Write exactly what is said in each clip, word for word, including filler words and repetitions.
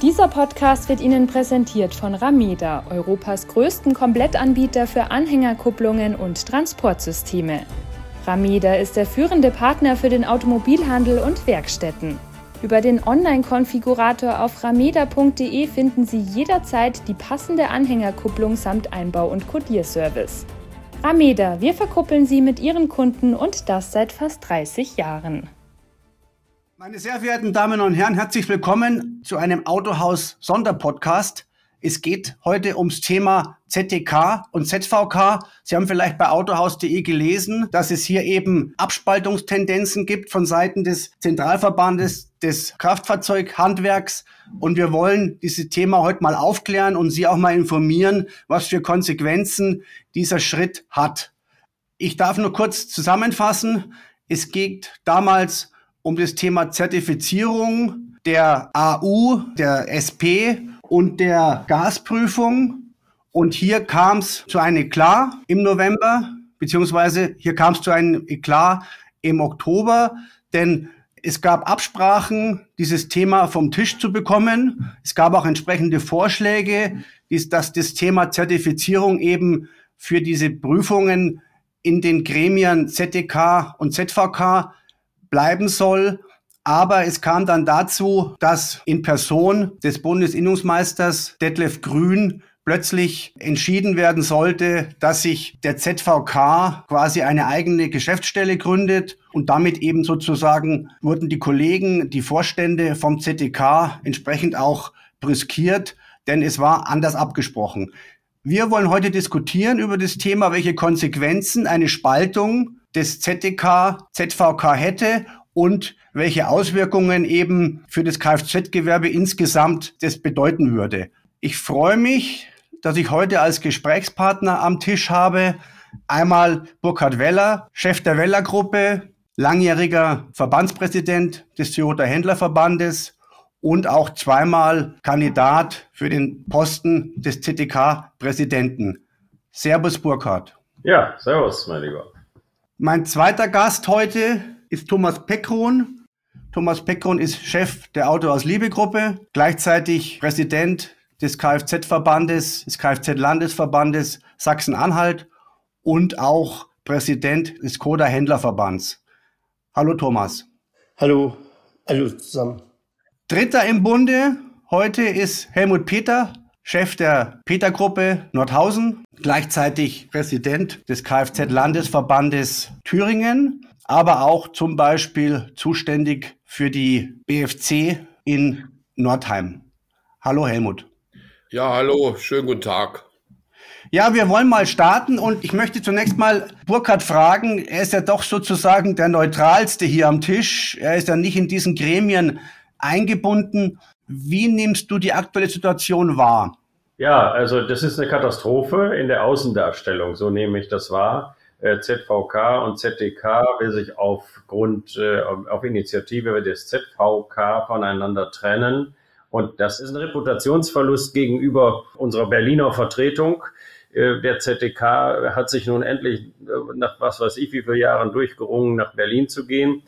Dieser Podcast wird Ihnen präsentiert von Rameda, Europas größten Komplettanbieter für Anhängerkupplungen und Transportsysteme. Rameda ist der führende Partner für den Automobilhandel und Werkstätten. Über den Online-Konfigurator auf rameda punkt de finden Sie jederzeit die passende Anhängerkupplung samt Einbau- und Kodierservice. Rameda, wir verkuppeln Sie mit Ihren Kunden und das seit fast dreißig Jahren. Meine sehr verehrten Damen und Herren, herzlich willkommen zu einem Autohaus-Sonderpodcast. Es geht heute ums Thema Z T K und Z V K. Sie haben vielleicht bei autohaus punkt de gelesen, dass es hier eben Abspaltungstendenzen gibt von Seiten des Zentralverbandes des Kraftfahrzeughandwerks. Und wir wollen dieses Thema heute mal aufklären und Sie auch mal informieren, was für Konsequenzen dieser Schritt hat. Ich darf nur kurz zusammenfassen. Es geht damals um das Thema Zertifizierung der A U, der S P und der Gasprüfung. Und hier kam es zu einem Eklat im November, beziehungsweise hier kam es zu einem Eklat im Oktober, denn es gab Absprachen, dieses Thema vom Tisch zu bekommen. Es gab auch entsprechende Vorschläge, dass das Thema Zertifizierung eben für diese Prüfungen in den Gremien Z T K und Z V K bleiben soll. Aber es kam dann dazu, dass in Person des Bundesinnungsmeisters Detlef Grün plötzlich entschieden werden sollte, dass sich der Z V K quasi eine eigene Geschäftsstelle gründet und damit eben sozusagen wurden die Kollegen, die Vorstände vom Z T K entsprechend auch brüskiert, denn es war anders abgesprochen. Wir wollen heute diskutieren über das Thema, welche Konsequenzen eine Spaltung des Z T K, Z V K hätte und welche Auswirkungen eben für das Kfz-Gewerbe insgesamt das bedeuten würde. Ich freue mich, dass ich heute als Gesprächspartner am Tisch habe einmal Burkhard Weller, Chef der Weller-Gruppe, langjähriger Verbandspräsident des Toyota Händlerverbandes und auch zweimal Kandidat für den Posten des Z T K-Präsidenten. Servus Burkhard. Ja, servus, mein Lieber. Mein zweiter Gast heute ist Thomas Peckron. Thomas Peckron ist Chef der Autohaus-Liebe-Gruppe, gleichzeitig Präsident des Kfz-Verbandes, des Kfz-Landesverbandes Sachsen-Anhalt und auch Präsident des Koda-Händlerverbands. Hallo Thomas. Hallo, hallo zusammen. Dritter im Bunde heute ist Helmut Peter, Chef der Peter-Gruppe Nordhausen, gleichzeitig Präsident des Kfz-Landesverbandes Thüringen, aber auch zum Beispiel zuständig für die B F C in Nordheim. Hallo Helmut. Ja, hallo, schönen guten Tag. Ja, wir wollen mal starten und ich möchte zunächst mal Burkhard fragen, er ist ja doch sozusagen der Neutralste hier am Tisch, er ist ja nicht in diesen Gremien eingebunden. Wie nimmst du die aktuelle Situation wahr? Ja, also das ist eine Katastrophe in der Außendarstellung, so nehme ich das wahr. Z V K und Z T K will sich aufgrund, auf Initiative des Z V K voneinander trennen. Und das ist ein Reputationsverlust gegenüber unserer Berliner Vertretung. Der Z T K hat sich nun endlich nach was weiß ich wie viele Jahren durchgerungen, nach Berlin zu gehen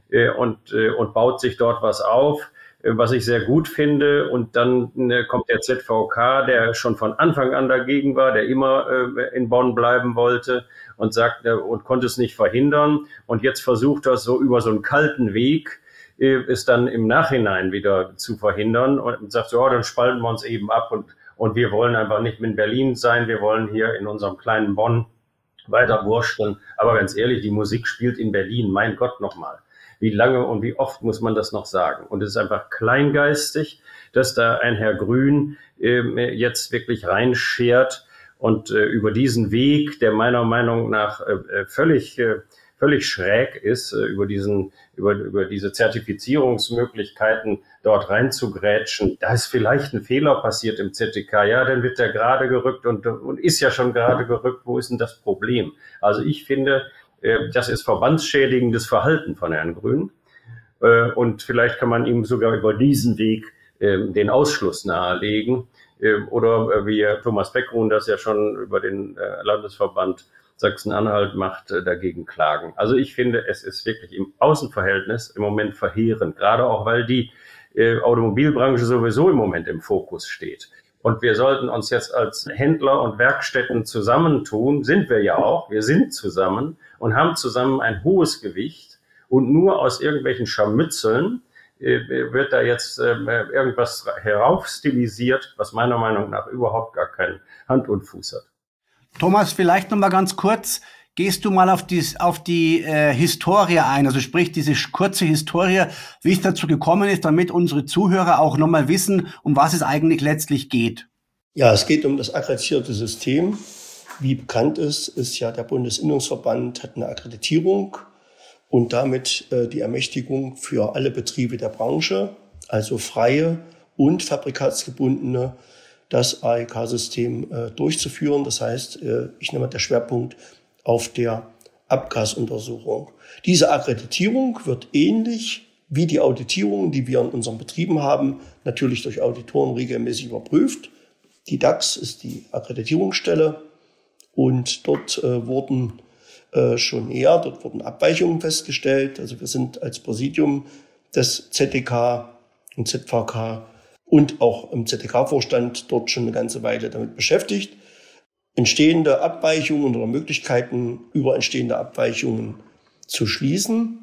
und, und baut sich dort was auf, was ich sehr gut finde. Und dann kommt der Z V K, der schon von Anfang an dagegen war, der immer in Bonn bleiben wollte und sagt und konnte es nicht verhindern. Und jetzt versucht er so über so einen kalten Weg, ist dann im Nachhinein wieder zu verhindern und sagt so, ja, dann spalten wir uns eben ab und, und wir wollen einfach nicht in Berlin sein, wir wollen hier in unserem kleinen Bonn weiter wursteln. Aber ganz ehrlich, die Musik spielt in Berlin, mein Gott nochmal. Wie lange und wie oft muss man das noch sagen? Und es ist einfach kleingeistig, dass da ein Herr Grün äh, jetzt wirklich reinschert und äh, über diesen Weg, der meiner Meinung nach äh, völlig äh, völlig schräg ist, über diesen, über, über diese Zertifizierungsmöglichkeiten dort reinzugrätschen. Da ist vielleicht ein Fehler passiert im Z T K. Ja, dann wird der gerade gerückt und, und ist ja schon gerade gerückt. Wo ist denn das Problem? Also ich finde, das ist verbandsschädigendes Verhalten von Herrn Grün. Und vielleicht kann man ihm sogar über diesen Weg den Ausschluss nahelegen. Oder wie Thomas Peckron das ja schon über den Landesverband Sachsen-Anhalt macht, dagegen klagen. Also ich finde, es ist wirklich im Außenverhältnis im Moment verheerend, gerade auch weil die äh, Automobilbranche sowieso im Moment im Fokus steht. Und wir sollten uns jetzt als Händler und Werkstätten zusammentun, sind wir ja auch, wir sind zusammen und haben zusammen ein hohes Gewicht und nur aus irgendwelchen Scharmützeln äh, wird da jetzt äh, irgendwas heraufstilisiert, was meiner Meinung nach überhaupt gar keinen Hand und Fuß hat. Thomas, vielleicht noch mal ganz kurz, gehst du mal auf die, auf die äh, Historie ein, also sprich diese kurze Historie, wie es dazu gekommen ist, damit unsere Zuhörer auch noch mal wissen, um was es eigentlich letztlich geht. Ja, es geht um das akkreditierte System. Wie bekannt ist, ist ja der Bundesinnungsverband hat eine Akkreditierung und damit äh, die Ermächtigung für alle Betriebe der Branche, also freie und fabrikatsgebundene, das A E K-System äh, durchzuführen. Das heißt, äh, ich nehme mal der Schwerpunkt auf der Abgasuntersuchung. Diese Akkreditierung wird ähnlich wie die Auditierung, die wir in unseren Betrieben haben, natürlich durch Auditoren regelmäßig überprüft. Die D A X ist die Akkreditierungsstelle und dort äh, wurden äh, schon eher, dort wurden Abweichungen festgestellt. Also wir sind als Präsidium des Z D K und Z V K und auch im Z D K-Vorstand dort schon eine ganze Weile damit beschäftigt, entstehende Abweichungen oder Möglichkeiten über entstehende Abweichungen zu schließen.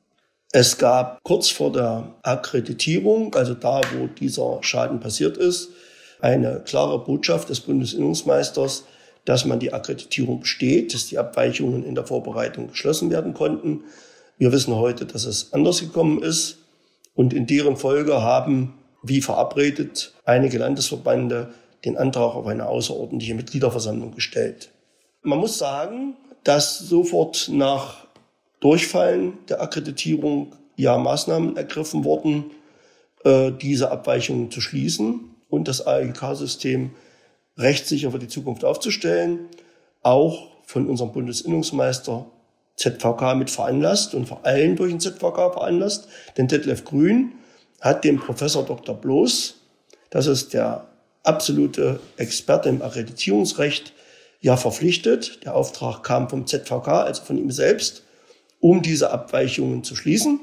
Es gab kurz vor der Akkreditierung, also da, wo dieser Schaden passiert ist, eine klare Botschaft des Bundesinnungsmeisters, dass man die Akkreditierung besteht, dass die Abweichungen in der Vorbereitung geschlossen werden konnten. Wir wissen heute, dass es anders gekommen ist und in deren Folge haben, wie verabredet, einige Landesverbände den Antrag auf eine außerordentliche Mitgliederversammlung gestellt. Man muss sagen, dass sofort nach Durchfallen der Akkreditierung ja Maßnahmen ergriffen wurden, äh, diese Abweichungen zu schließen und das A E K-System rechtssicher für die Zukunft aufzustellen, auch von unserem Bundesinnungsmeister Z V K mit veranlasst und vor allem durch den Z V K veranlasst, denn Detlef Grün hat dem Professor Doktor Bloß, das ist der absolute Experte im Akkreditierungsrecht, ja verpflichtet. Der Auftrag kam vom Z V K, also von ihm selbst, um diese Abweichungen zu schließen,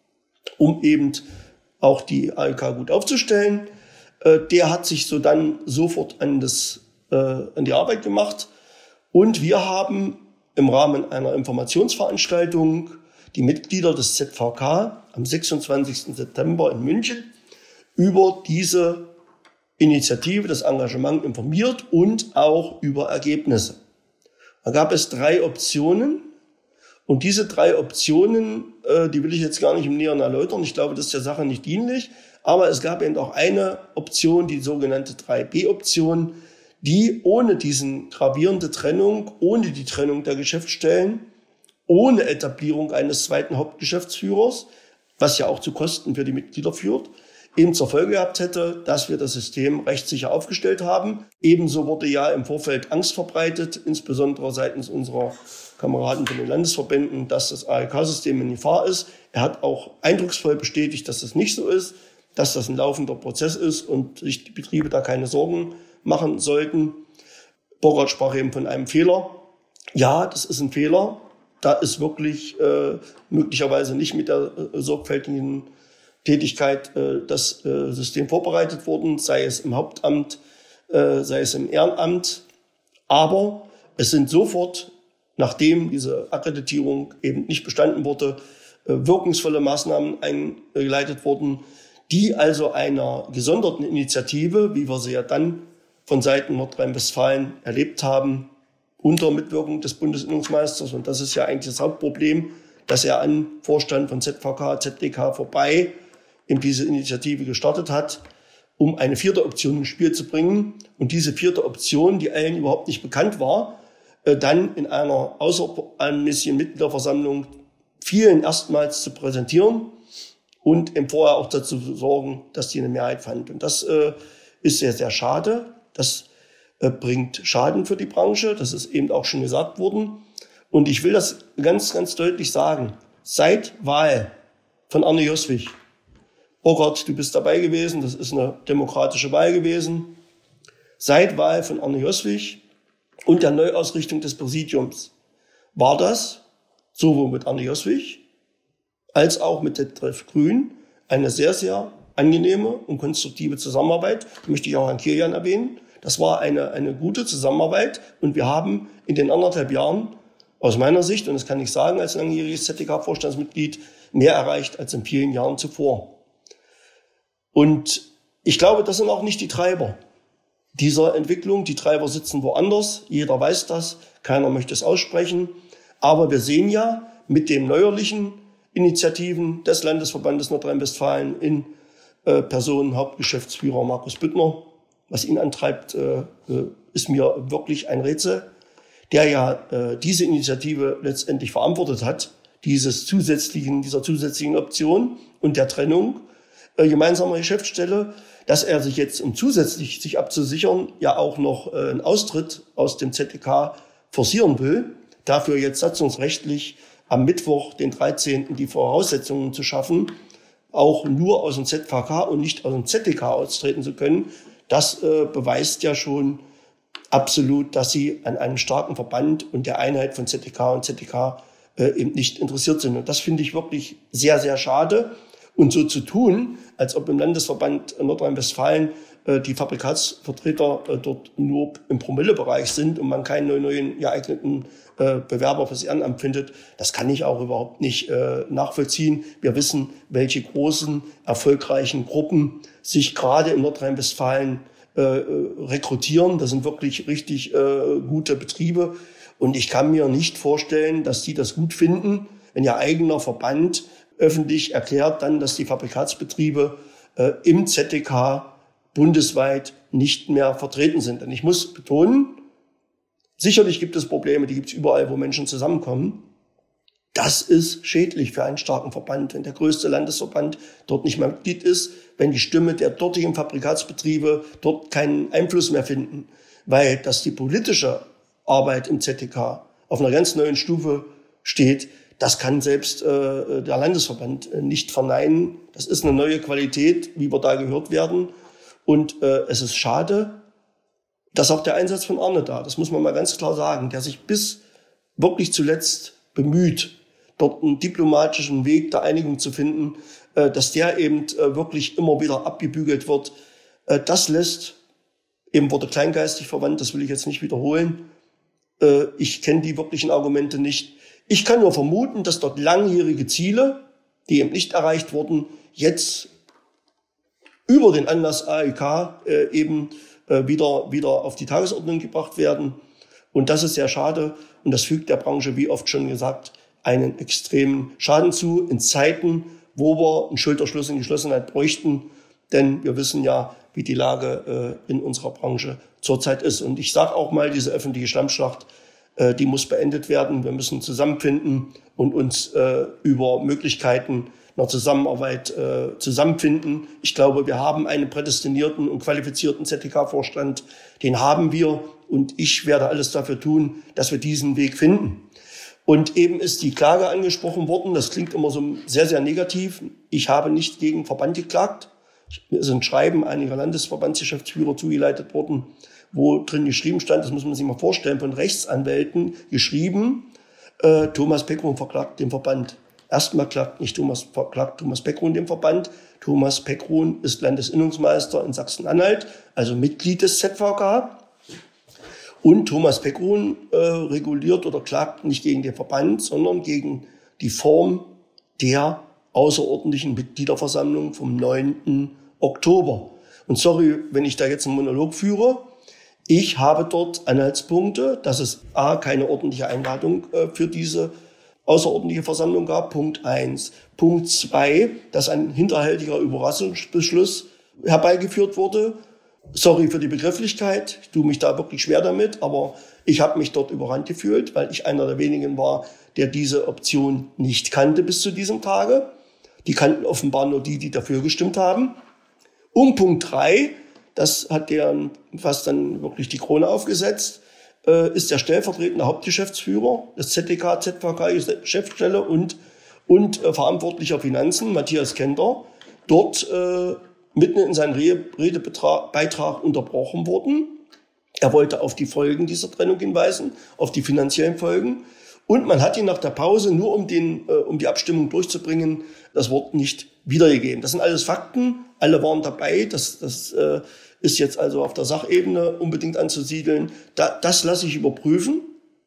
um eben auch die A E K gut aufzustellen. Äh, der hat sich so dann sofort an, das, äh, an die Arbeit gemacht. Und wir haben im Rahmen einer Informationsveranstaltung die Mitglieder des Z V K am sechsundzwanzigsten September in München über diese Initiative, das Engagement informiert und auch über Ergebnisse. Da gab es drei Optionen und diese drei Optionen, äh, die will ich jetzt gar nicht im Näheren erläutern. Ich glaube, das ist der Sache nicht dienlich. Aber es gab eben auch eine Option, die sogenannte drei B Option, die ohne diesen gravierende Trennung, ohne die Trennung der Geschäftsstellen, ohne Etablierung eines zweiten Hauptgeschäftsführers, was ja auch zu Kosten für die Mitglieder führt, eben zur Folge gehabt hätte, dass wir das System rechtssicher aufgestellt haben. Ebenso wurde ja im Vorfeld Angst verbreitet, insbesondere seitens unserer Kameraden von den Landesverbänden, dass das A E K-System in Gefahr ist. Er hat auch eindrucksvoll bestätigt, dass das nicht so ist, dass das ein laufender Prozess ist und sich die Betriebe da keine Sorgen machen sollten. Burkhard sprach eben von einem Fehler. Ja, das ist ein Fehler. Da ist wirklich äh, möglicherweise nicht mit der äh, sorgfältigen Tätigkeit äh, das äh, System vorbereitet worden, sei es im Hauptamt, äh, sei es im Ehrenamt. Aber es sind sofort, nachdem diese Akkreditierung eben nicht bestanden wurde, äh, wirkungsvolle Maßnahmen eingeleitet worden, die also einer gesonderten Initiative, wie wir sie ja dann von Seiten Nordrhein-Westfalen erlebt haben, unter Mitwirkung des Bundesinnungsmeisters, und das ist ja eigentlich das Hauptproblem, dass er an Vorstand von Z V K, Z D K vorbei in diese Initiative gestartet hat, um eine vierte Option ins Spiel zu bringen. Und diese vierte Option, die allen überhaupt nicht bekannt war, dann in einer außerordentlichen Mitgliederversammlung vielen erstmals zu präsentieren und im Vorher auch dazu zu sorgen, dass die eine Mehrheit fand. Und das äh, ist sehr, sehr schade. Das äh, bringt Schaden für die Branche. Das ist eben auch schon gesagt worden. Und ich will das ganz, ganz deutlich sagen. Seit Wahl von Arne Joswig, Burkhard, du bist dabei gewesen, das ist eine demokratische Wahl gewesen. Seit Wahl von Arne Joswig und der Neuausrichtung des Präsidiums war das, sowohl mit Arne Joswig als auch mit Detlef Grün, eine sehr, sehr angenehme und konstruktive Zusammenarbeit. Das möchte ich auch Herrn Kirjan erwähnen. Das war eine, eine gute Zusammenarbeit und wir haben in den anderthalb Jahren aus meiner Sicht, und das kann ich sagen als langjähriges Z T K-Vorstandsmitglied, mehr erreicht als in vielen Jahren zuvor. Und ich glaube, das sind auch nicht die Treiber dieser Entwicklung. Die Treiber sitzen woanders. Jeder weiß das. Keiner möchte es aussprechen. Aber wir sehen ja mit den neuerlichen Initiativen des Landesverbandes Nordrhein-Westfalen in äh, Person Hauptgeschäftsführer Markus Büttner, was ihn antreibt, äh, ist mir wirklich ein Rätsel, der ja äh, diese Initiative letztendlich verantwortet hat, dieses zusätzlichen, dieser zusätzlichen Option und der Trennung äh, gemeinsamer Geschäftsstelle, dass er sich jetzt, um zusätzlich sich abzusichern, ja auch noch äh, einen Austritt aus dem Z T K forcieren will, dafür jetzt satzungsrechtlich am Mittwoch, den dreizehnten die Voraussetzungen zu schaffen, auch nur aus dem Z V K und nicht aus dem Z T K austreten zu können. Das äh, beweist ja schon absolut, dass sie an einem starken Verband und der Einheit von Z T K und Z T K äh, eben nicht interessiert sind. Und das finde ich wirklich sehr, sehr schade. Und so zu tun, als ob im Landesverband Nordrhein-Westfalen äh, die Fabrikatsvertreter äh, dort nur im Promillebereich sind und man keinen neuen geeigneten äh, Bewerber fürs Ehrenamt findet, das kann ich auch überhaupt nicht äh, nachvollziehen. Wir wissen, welche großen, erfolgreichen Gruppen sich gerade in Nordrhein-Westfalen äh, rekrutieren. Das sind wirklich richtig äh, gute Betriebe. Und ich kann mir nicht vorstellen, dass die das gut finden, wenn ihr eigener Verband öffentlich erklärt dann, dass die Fabrikatsbetriebe äh, im Z T K bundesweit nicht mehr vertreten sind. Und ich muss betonen, sicherlich gibt es Probleme, die gibt es überall, wo Menschen zusammenkommen. Das ist schädlich für einen starken Verband, wenn der größte Landesverband dort nicht mehr Mitglied ist, wenn die Stimme der dortigen Fabrikatsbetriebe dort keinen Einfluss mehr finden, weil dass die politische Arbeit im Z T K auf einer ganz neuen Stufe steht. Das kann selbst äh, der Landesverband äh, nicht verneinen. Das ist eine neue Qualität, wie wir da gehört werden. Und äh, es ist schade, dass auch der Einsatz von Arne da, das muss man mal ganz klar sagen, der sich bis wirklich zuletzt bemüht, dort einen diplomatischen Weg der Einigung zu finden, äh, dass der eben äh, wirklich immer wieder abgebügelt wird. Äh, das lässt, eben wurde kleingeistig verwandt, das will ich jetzt nicht wiederholen. Äh, ich kenne die wirklichen Argumente nicht. Ich kann nur vermuten, dass dort langjährige Ziele, die eben nicht erreicht wurden, jetzt über den Anlass A E K äh, eben äh, wieder, wieder auf die Tagesordnung gebracht werden. Und das ist sehr schade. Und das fügt der Branche, wie oft schon gesagt, einen extremen Schaden zu in Zeiten, wo wir einen Schulterschluss in Geschlossenheit bräuchten. Denn wir wissen ja, wie die Lage äh, in unserer Branche zurzeit ist. Und ich sage auch mal, diese öffentliche Schlammschlacht, die muss beendet werden. Wir müssen zusammenfinden und uns äh, über Möglichkeiten einer Zusammenarbeit äh, zusammenfinden. Ich glaube, wir haben einen prädestinierten und qualifizierten Z T K-Vorstand. Den haben wir und ich werde alles dafür tun, dass wir diesen Weg finden. Und eben ist die Klage angesprochen worden. Das klingt immer so sehr, sehr negativ. Ich habe nicht gegen Verband geklagt. Mir ist ein Schreiben einiger Landesverbandsgeschäftsführer zugeleitet worden, wo drin geschrieben stand, das muss man sich mal vorstellen, von Rechtsanwälten geschrieben, äh, Thomas Peckrun verklagt den Verband. Erstmal klagt nicht Thomas, verklagt Thomas Peckrun den Verband. Thomas Peckrun ist Landesinnungsmeister in Sachsen-Anhalt, also Mitglied des Z V K. Und Thomas Peckrun äh, reguliert oder klagt nicht gegen den Verband, sondern gegen die Form der außerordentlichen Mitgliederversammlung vom neunten Oktober. Und sorry, wenn ich da jetzt einen Monolog führe, ich habe dort Anhaltspunkte, dass es a. keine ordentliche Einladung äh, für diese außerordentliche Versammlung gab, Punkt eins. Punkt zwei, dass ein hinterhältiger Überraschungsbeschluss herbeigeführt wurde. Sorry für die Begrifflichkeit, ich tue mich da wirklich schwer damit, aber ich habe mich dort überrannt gefühlt, weil ich einer der wenigen war, der diese Option nicht kannte bis zu diesem Tage. Die kannten offenbar nur die, die dafür gestimmt haben. Und Punkt drei, das hat der fast dann wirklich die Krone aufgesetzt, äh, ist der stellvertretende Hauptgeschäftsführer des Z T K, Z V K, Geschäftsstelle und, und äh, verantwortlicher Finanzen, Matthias Kender, dort äh, mitten in seinem Redebeitrag unterbrochen worden. Er wollte auf die Folgen dieser Trennung hinweisen, auf die finanziellen Folgen. Und man hat ihn nach der Pause, nur um, den, äh, um die Abstimmung durchzubringen, das Wort nicht wiedergegeben. Das sind alles Fakten, alle waren dabei, das, das äh, ist jetzt also auf der Sachebene unbedingt anzusiedeln. Da, das lasse ich überprüfen.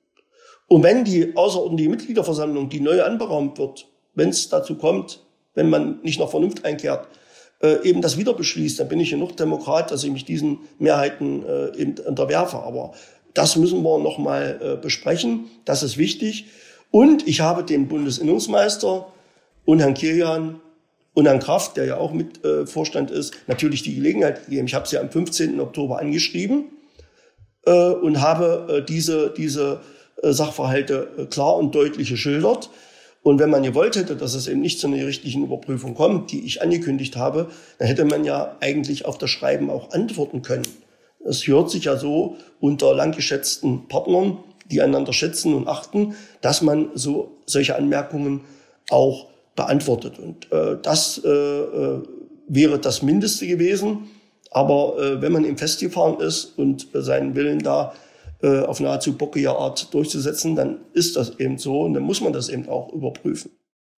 Und wenn die außerordentliche Mitgliederversammlung, die neu anberaumt wird, wenn es dazu kommt, wenn man nicht nach Vernunft einkehrt, äh, eben das wieder beschließt, dann bin ich genug Demokrat, dass ich mich diesen Mehrheiten äh, eben unterwerfe. Aber das müssen wir noch mal äh, besprechen. Das ist wichtig. Und ich habe dem Bundesinnungsmeister und Herrn Kilian und Herrn Kraft, der ja auch mit äh, Vorstand ist, natürlich die Gelegenheit gegeben. Ich habe sie am fünfzehnten Oktober angeschrieben äh, und habe äh, diese, diese äh, Sachverhalte äh, klar und deutlich geschildert. Und wenn man gewollt hätte, dass es eben nicht zu einer richtigen Überprüfung kommt, die ich angekündigt habe, dann hätte man ja eigentlich auf das Schreiben auch antworten können. Es hört sich ja so unter langgeschätzten Partnern, die einander schätzen und achten, dass man so solche Anmerkungen auch beantwortet. Und äh, das äh, äh, wäre das Mindeste gewesen. Aber äh, wenn man eben festgefahren ist und äh, seinen Willen da äh, auf nahezu bockige Art durchzusetzen, dann ist das eben so und dann muss man das eben auch überprüfen.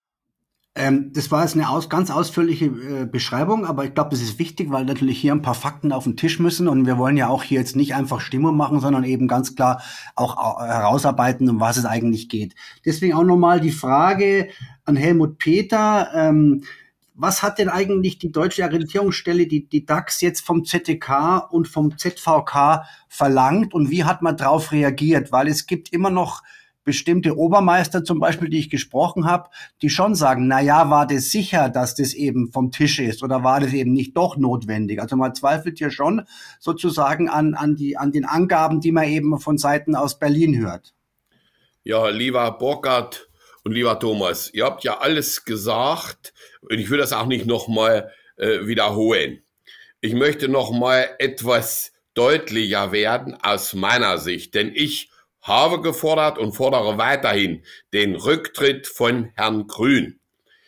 Ähm, das war jetzt eine aus, ganz ausführliche äh, Beschreibung, aber ich glaube, das ist wichtig, weil natürlich hier ein paar Fakten auf den Tisch müssen und wir wollen ja auch hier jetzt nicht einfach Stimmung machen, sondern eben ganz klar auch äh, herausarbeiten, um was es eigentlich geht. Deswegen auch nochmal die Frage an Helmut Peter. Ähm, was hat denn eigentlich die deutsche Akkreditierungsstelle, die, die D A X, jetzt vom Z T K und vom Z V K verlangt und wie hat man darauf reagiert? Weil es gibt immer noch bestimmte Obermeister zum Beispiel, die ich gesprochen habe, die schon sagen, na ja, war das sicher, dass das eben vom Tisch ist oder war das eben nicht doch notwendig? Also man zweifelt hier schon sozusagen an, an, die, an den Angaben, die man eben von Seiten aus Berlin hört. Ja, lieber Burkhard und lieber Thomas, ihr habt ja alles gesagt und ich will das auch nicht nochmal äh, wiederholen. Ich möchte nochmal etwas deutlicher werden aus meiner Sicht, denn ich habe gefordert und fordere weiterhin den Rücktritt von Herrn Grün.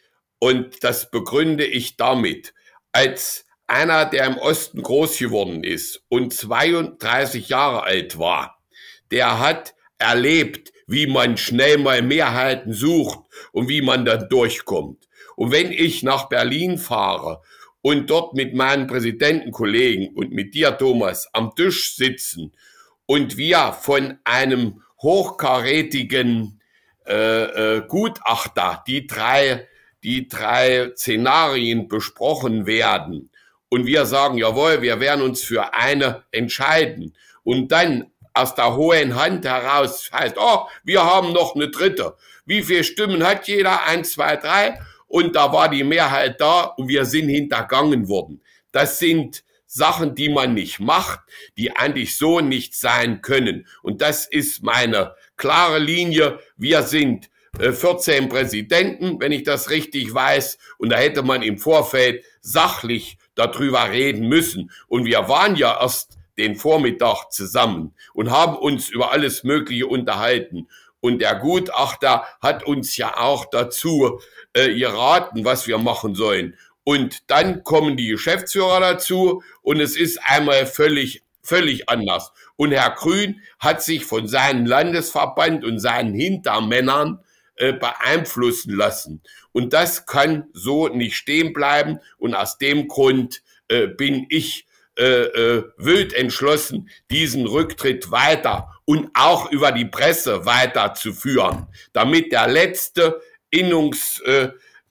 Und das begründe ich damit. Als einer, der im Osten groß geworden ist und zweiunddreißig Jahre alt war, der hat erlebt, wie man schnell mal Mehrheiten sucht und wie man dann durchkommt. Und wenn ich nach Berlin fahre und dort mit meinen Präsidentenkollegen und mit dir, Thomas, am Tisch sitzen und wir von einem hochkarätigen äh, äh, Gutachter die drei, die drei Szenarien besprochen werden und wir sagen, jawohl, wir werden uns für eine entscheiden und dann aus der hohen Hand heraus heißt, oh, wir haben noch eine dritte. Wie viele Stimmen hat jeder? Eins, zwei, drei. Und da war die Mehrheit da und wir sind hintergangen worden. Das sind Sachen, die man nicht macht, die eigentlich so nicht sein können. Und das ist meine klare Linie. Wir sind äh, vierzehn Präsidenten, wenn ich das richtig weiß. Und da hätte man im Vorfeld sachlich darüber reden müssen. Und wir waren ja erst den Vormittag zusammen und haben uns über alles Mögliche unterhalten. Und der Gutachter hat uns ja auch dazu äh, geraten, was wir machen sollen. Und dann kommen die Geschäftsführer dazu und es ist einmal völlig, völlig anders. Und Herr Grün hat sich von seinem Landesverband und seinen Hintermännern äh, beeinflussen lassen. Und das kann so nicht stehen bleiben. Und aus dem Grund äh, bin ich äh, äh, wild entschlossen, diesen Rücktritt weiter und auch über die Presse weiterzuführen, damit der letzte Innungs... Äh,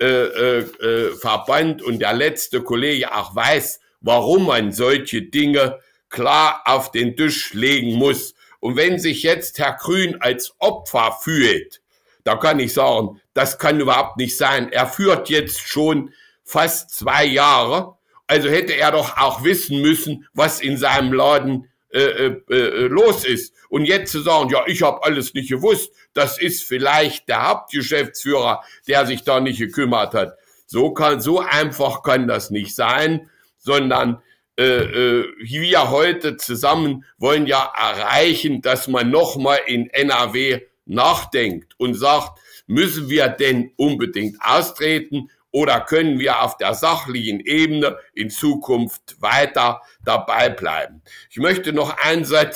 Äh, äh, Verband und der letzte Kollege auch weiß, warum man solche Dinge klar auf den Tisch legen muss. Und wenn sich jetzt Herr Grün als Opfer fühlt, da kann ich sagen, das kann überhaupt nicht sein. Er führt jetzt schon fast zwei Jahre, also hätte er doch auch wissen müssen, was in seinem Laden äh, äh, los ist. Und jetzt zu sagen, ja, ich habe alles nicht gewusst, das ist vielleicht der Hauptgeschäftsführer, der sich da nicht gekümmert hat. So kann, so einfach kann das nicht sein, sondern äh, äh, wir heute zusammen wollen ja erreichen, dass man nochmal in N R W nachdenkt und sagt, müssen wir denn unbedingt austreten oder können wir auf der sachlichen Ebene in Zukunft weiter dabei bleiben? Ich möchte noch einen Satz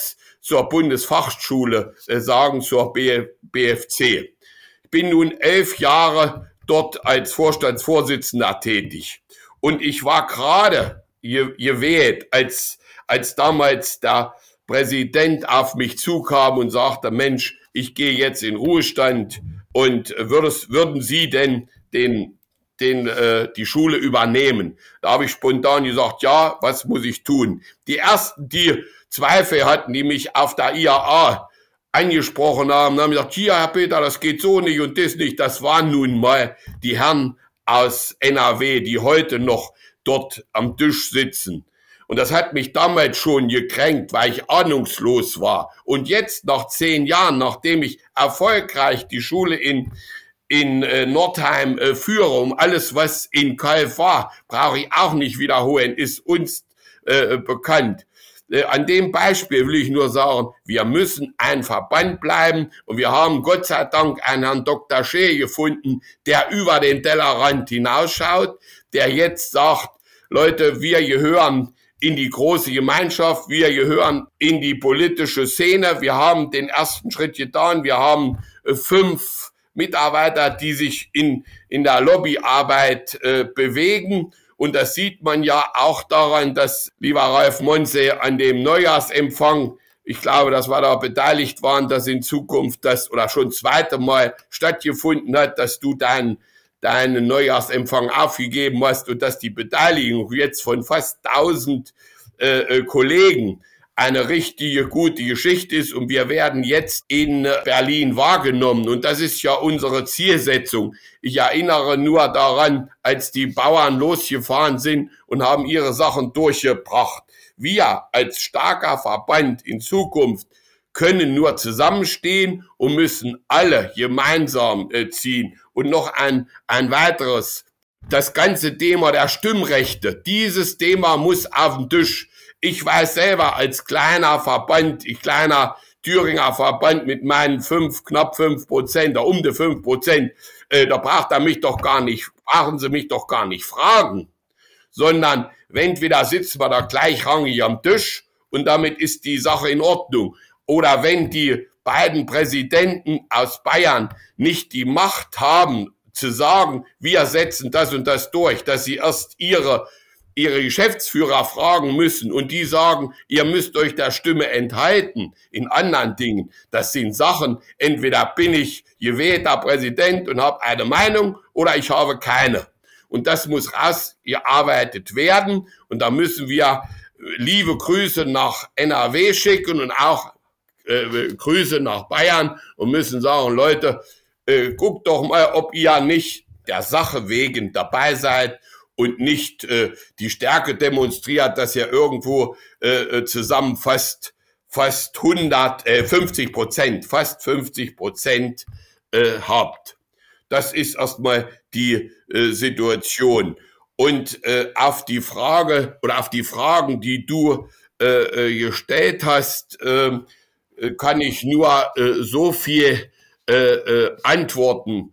zur Bundesfachschule äh, sagen, zur B F C. Ich bin nun elf Jahre dort als Vorstandsvorsitzender tätig. Und ich war gerade gewählt, als, als damals der Präsident auf mich zukam und sagte, Mensch, ich gehe jetzt in Ruhestand und würdest, würden Sie denn den, den, äh, die Schule übernehmen? Da habe ich spontan gesagt, ja, was muss ich tun? Die ersten, die Zweifel hatten, die mich auf der I A A angesprochen haben, haben gesagt, hier, Herr Peter, das geht so nicht und das nicht. Das waren nun mal die Herren aus N R W, die heute noch dort am Tisch sitzen. Und das hat mich damals schon gekränkt, weil ich ahnungslos war. Und jetzt, nach zehn Jahren, nachdem ich erfolgreich die Schule in, in äh, Nordheim äh, führe, um alles, was in Calw war, brauche ich auch nicht wiederholen, ist uns äh, bekannt. Äh, an dem Beispiel will ich nur sagen, wir müssen ein Verband bleiben und wir haben Gott sei Dank einen Herrn Doktor Schee gefunden, der über den Tellerrand hinausschaut, der jetzt sagt, Leute, wir gehören in die große Gemeinschaft, wir gehören in die politische Szene, wir haben den ersten Schritt getan, wir haben äh, fünf Mitarbeiter, die sich in, in der Lobbyarbeit äh, bewegen. Und das sieht man ja auch daran, dass, lieber Ralf Monse, an dem Neujahrsempfang, ich glaube, dass wir da beteiligt waren, dass in Zukunft das oder schon das zweite Mal stattgefunden hat, dass du deinen deinen Neujahrsempfang aufgegeben hast und dass die Beteiligung jetzt von fast tausend äh, Kollegen eine richtige gute Geschichte ist und wir werden jetzt in Berlin wahrgenommen und das ist ja unsere Zielsetzung. Ich erinnere nur daran, als die Bauern losgefahren sind und haben ihre Sachen durchgebracht. Wir als starker Verband in Zukunft können nur zusammenstehen und müssen alle gemeinsam äh, ziehen. Und noch ein, ein weiteres, das ganze Thema der Stimmrechte, dieses Thema muss auf den Tisch. Ich weiß selber als kleiner Verband, ich kleiner Thüringer Verband mit meinen fünf, knapp fünf Prozent, oder um die fünf Prozent, äh, da braucht er mich doch gar nicht, brauchen Sie mich doch gar nicht fragen, sondern entweder sitzen wir da gleichrangig am Tisch und damit ist die Sache in Ordnung. Oder wenn die beiden Präsidenten aus Bayern nicht die Macht haben, zu sagen, wir setzen das und das durch, dass sie erst ihre, ihre Geschäftsführer fragen müssen und die sagen, ihr müsst euch der Stimme enthalten in anderen Dingen. Das sind Sachen, entweder bin ich gewählter Präsident und habe eine Meinung oder ich habe keine. Und das muss rausgearbeitet werden und da müssen wir liebe Grüße nach N R W schicken und auch Äh, Grüße nach Bayern und müssen sagen, Leute, äh, guckt doch mal, ob ihr nicht der Sache wegen dabei seid und nicht äh, die Stärke demonstriert, dass ihr irgendwo äh, zusammen fast fast hundert, äh, fünfzig Prozent, fast fünfzig Prozent äh, habt. Das ist erstmal die äh, Situation. Und äh, auf die Frage oder auf die Fragen, die du äh, gestellt hast, äh, kann ich nur äh, so viel äh, äh, antworten.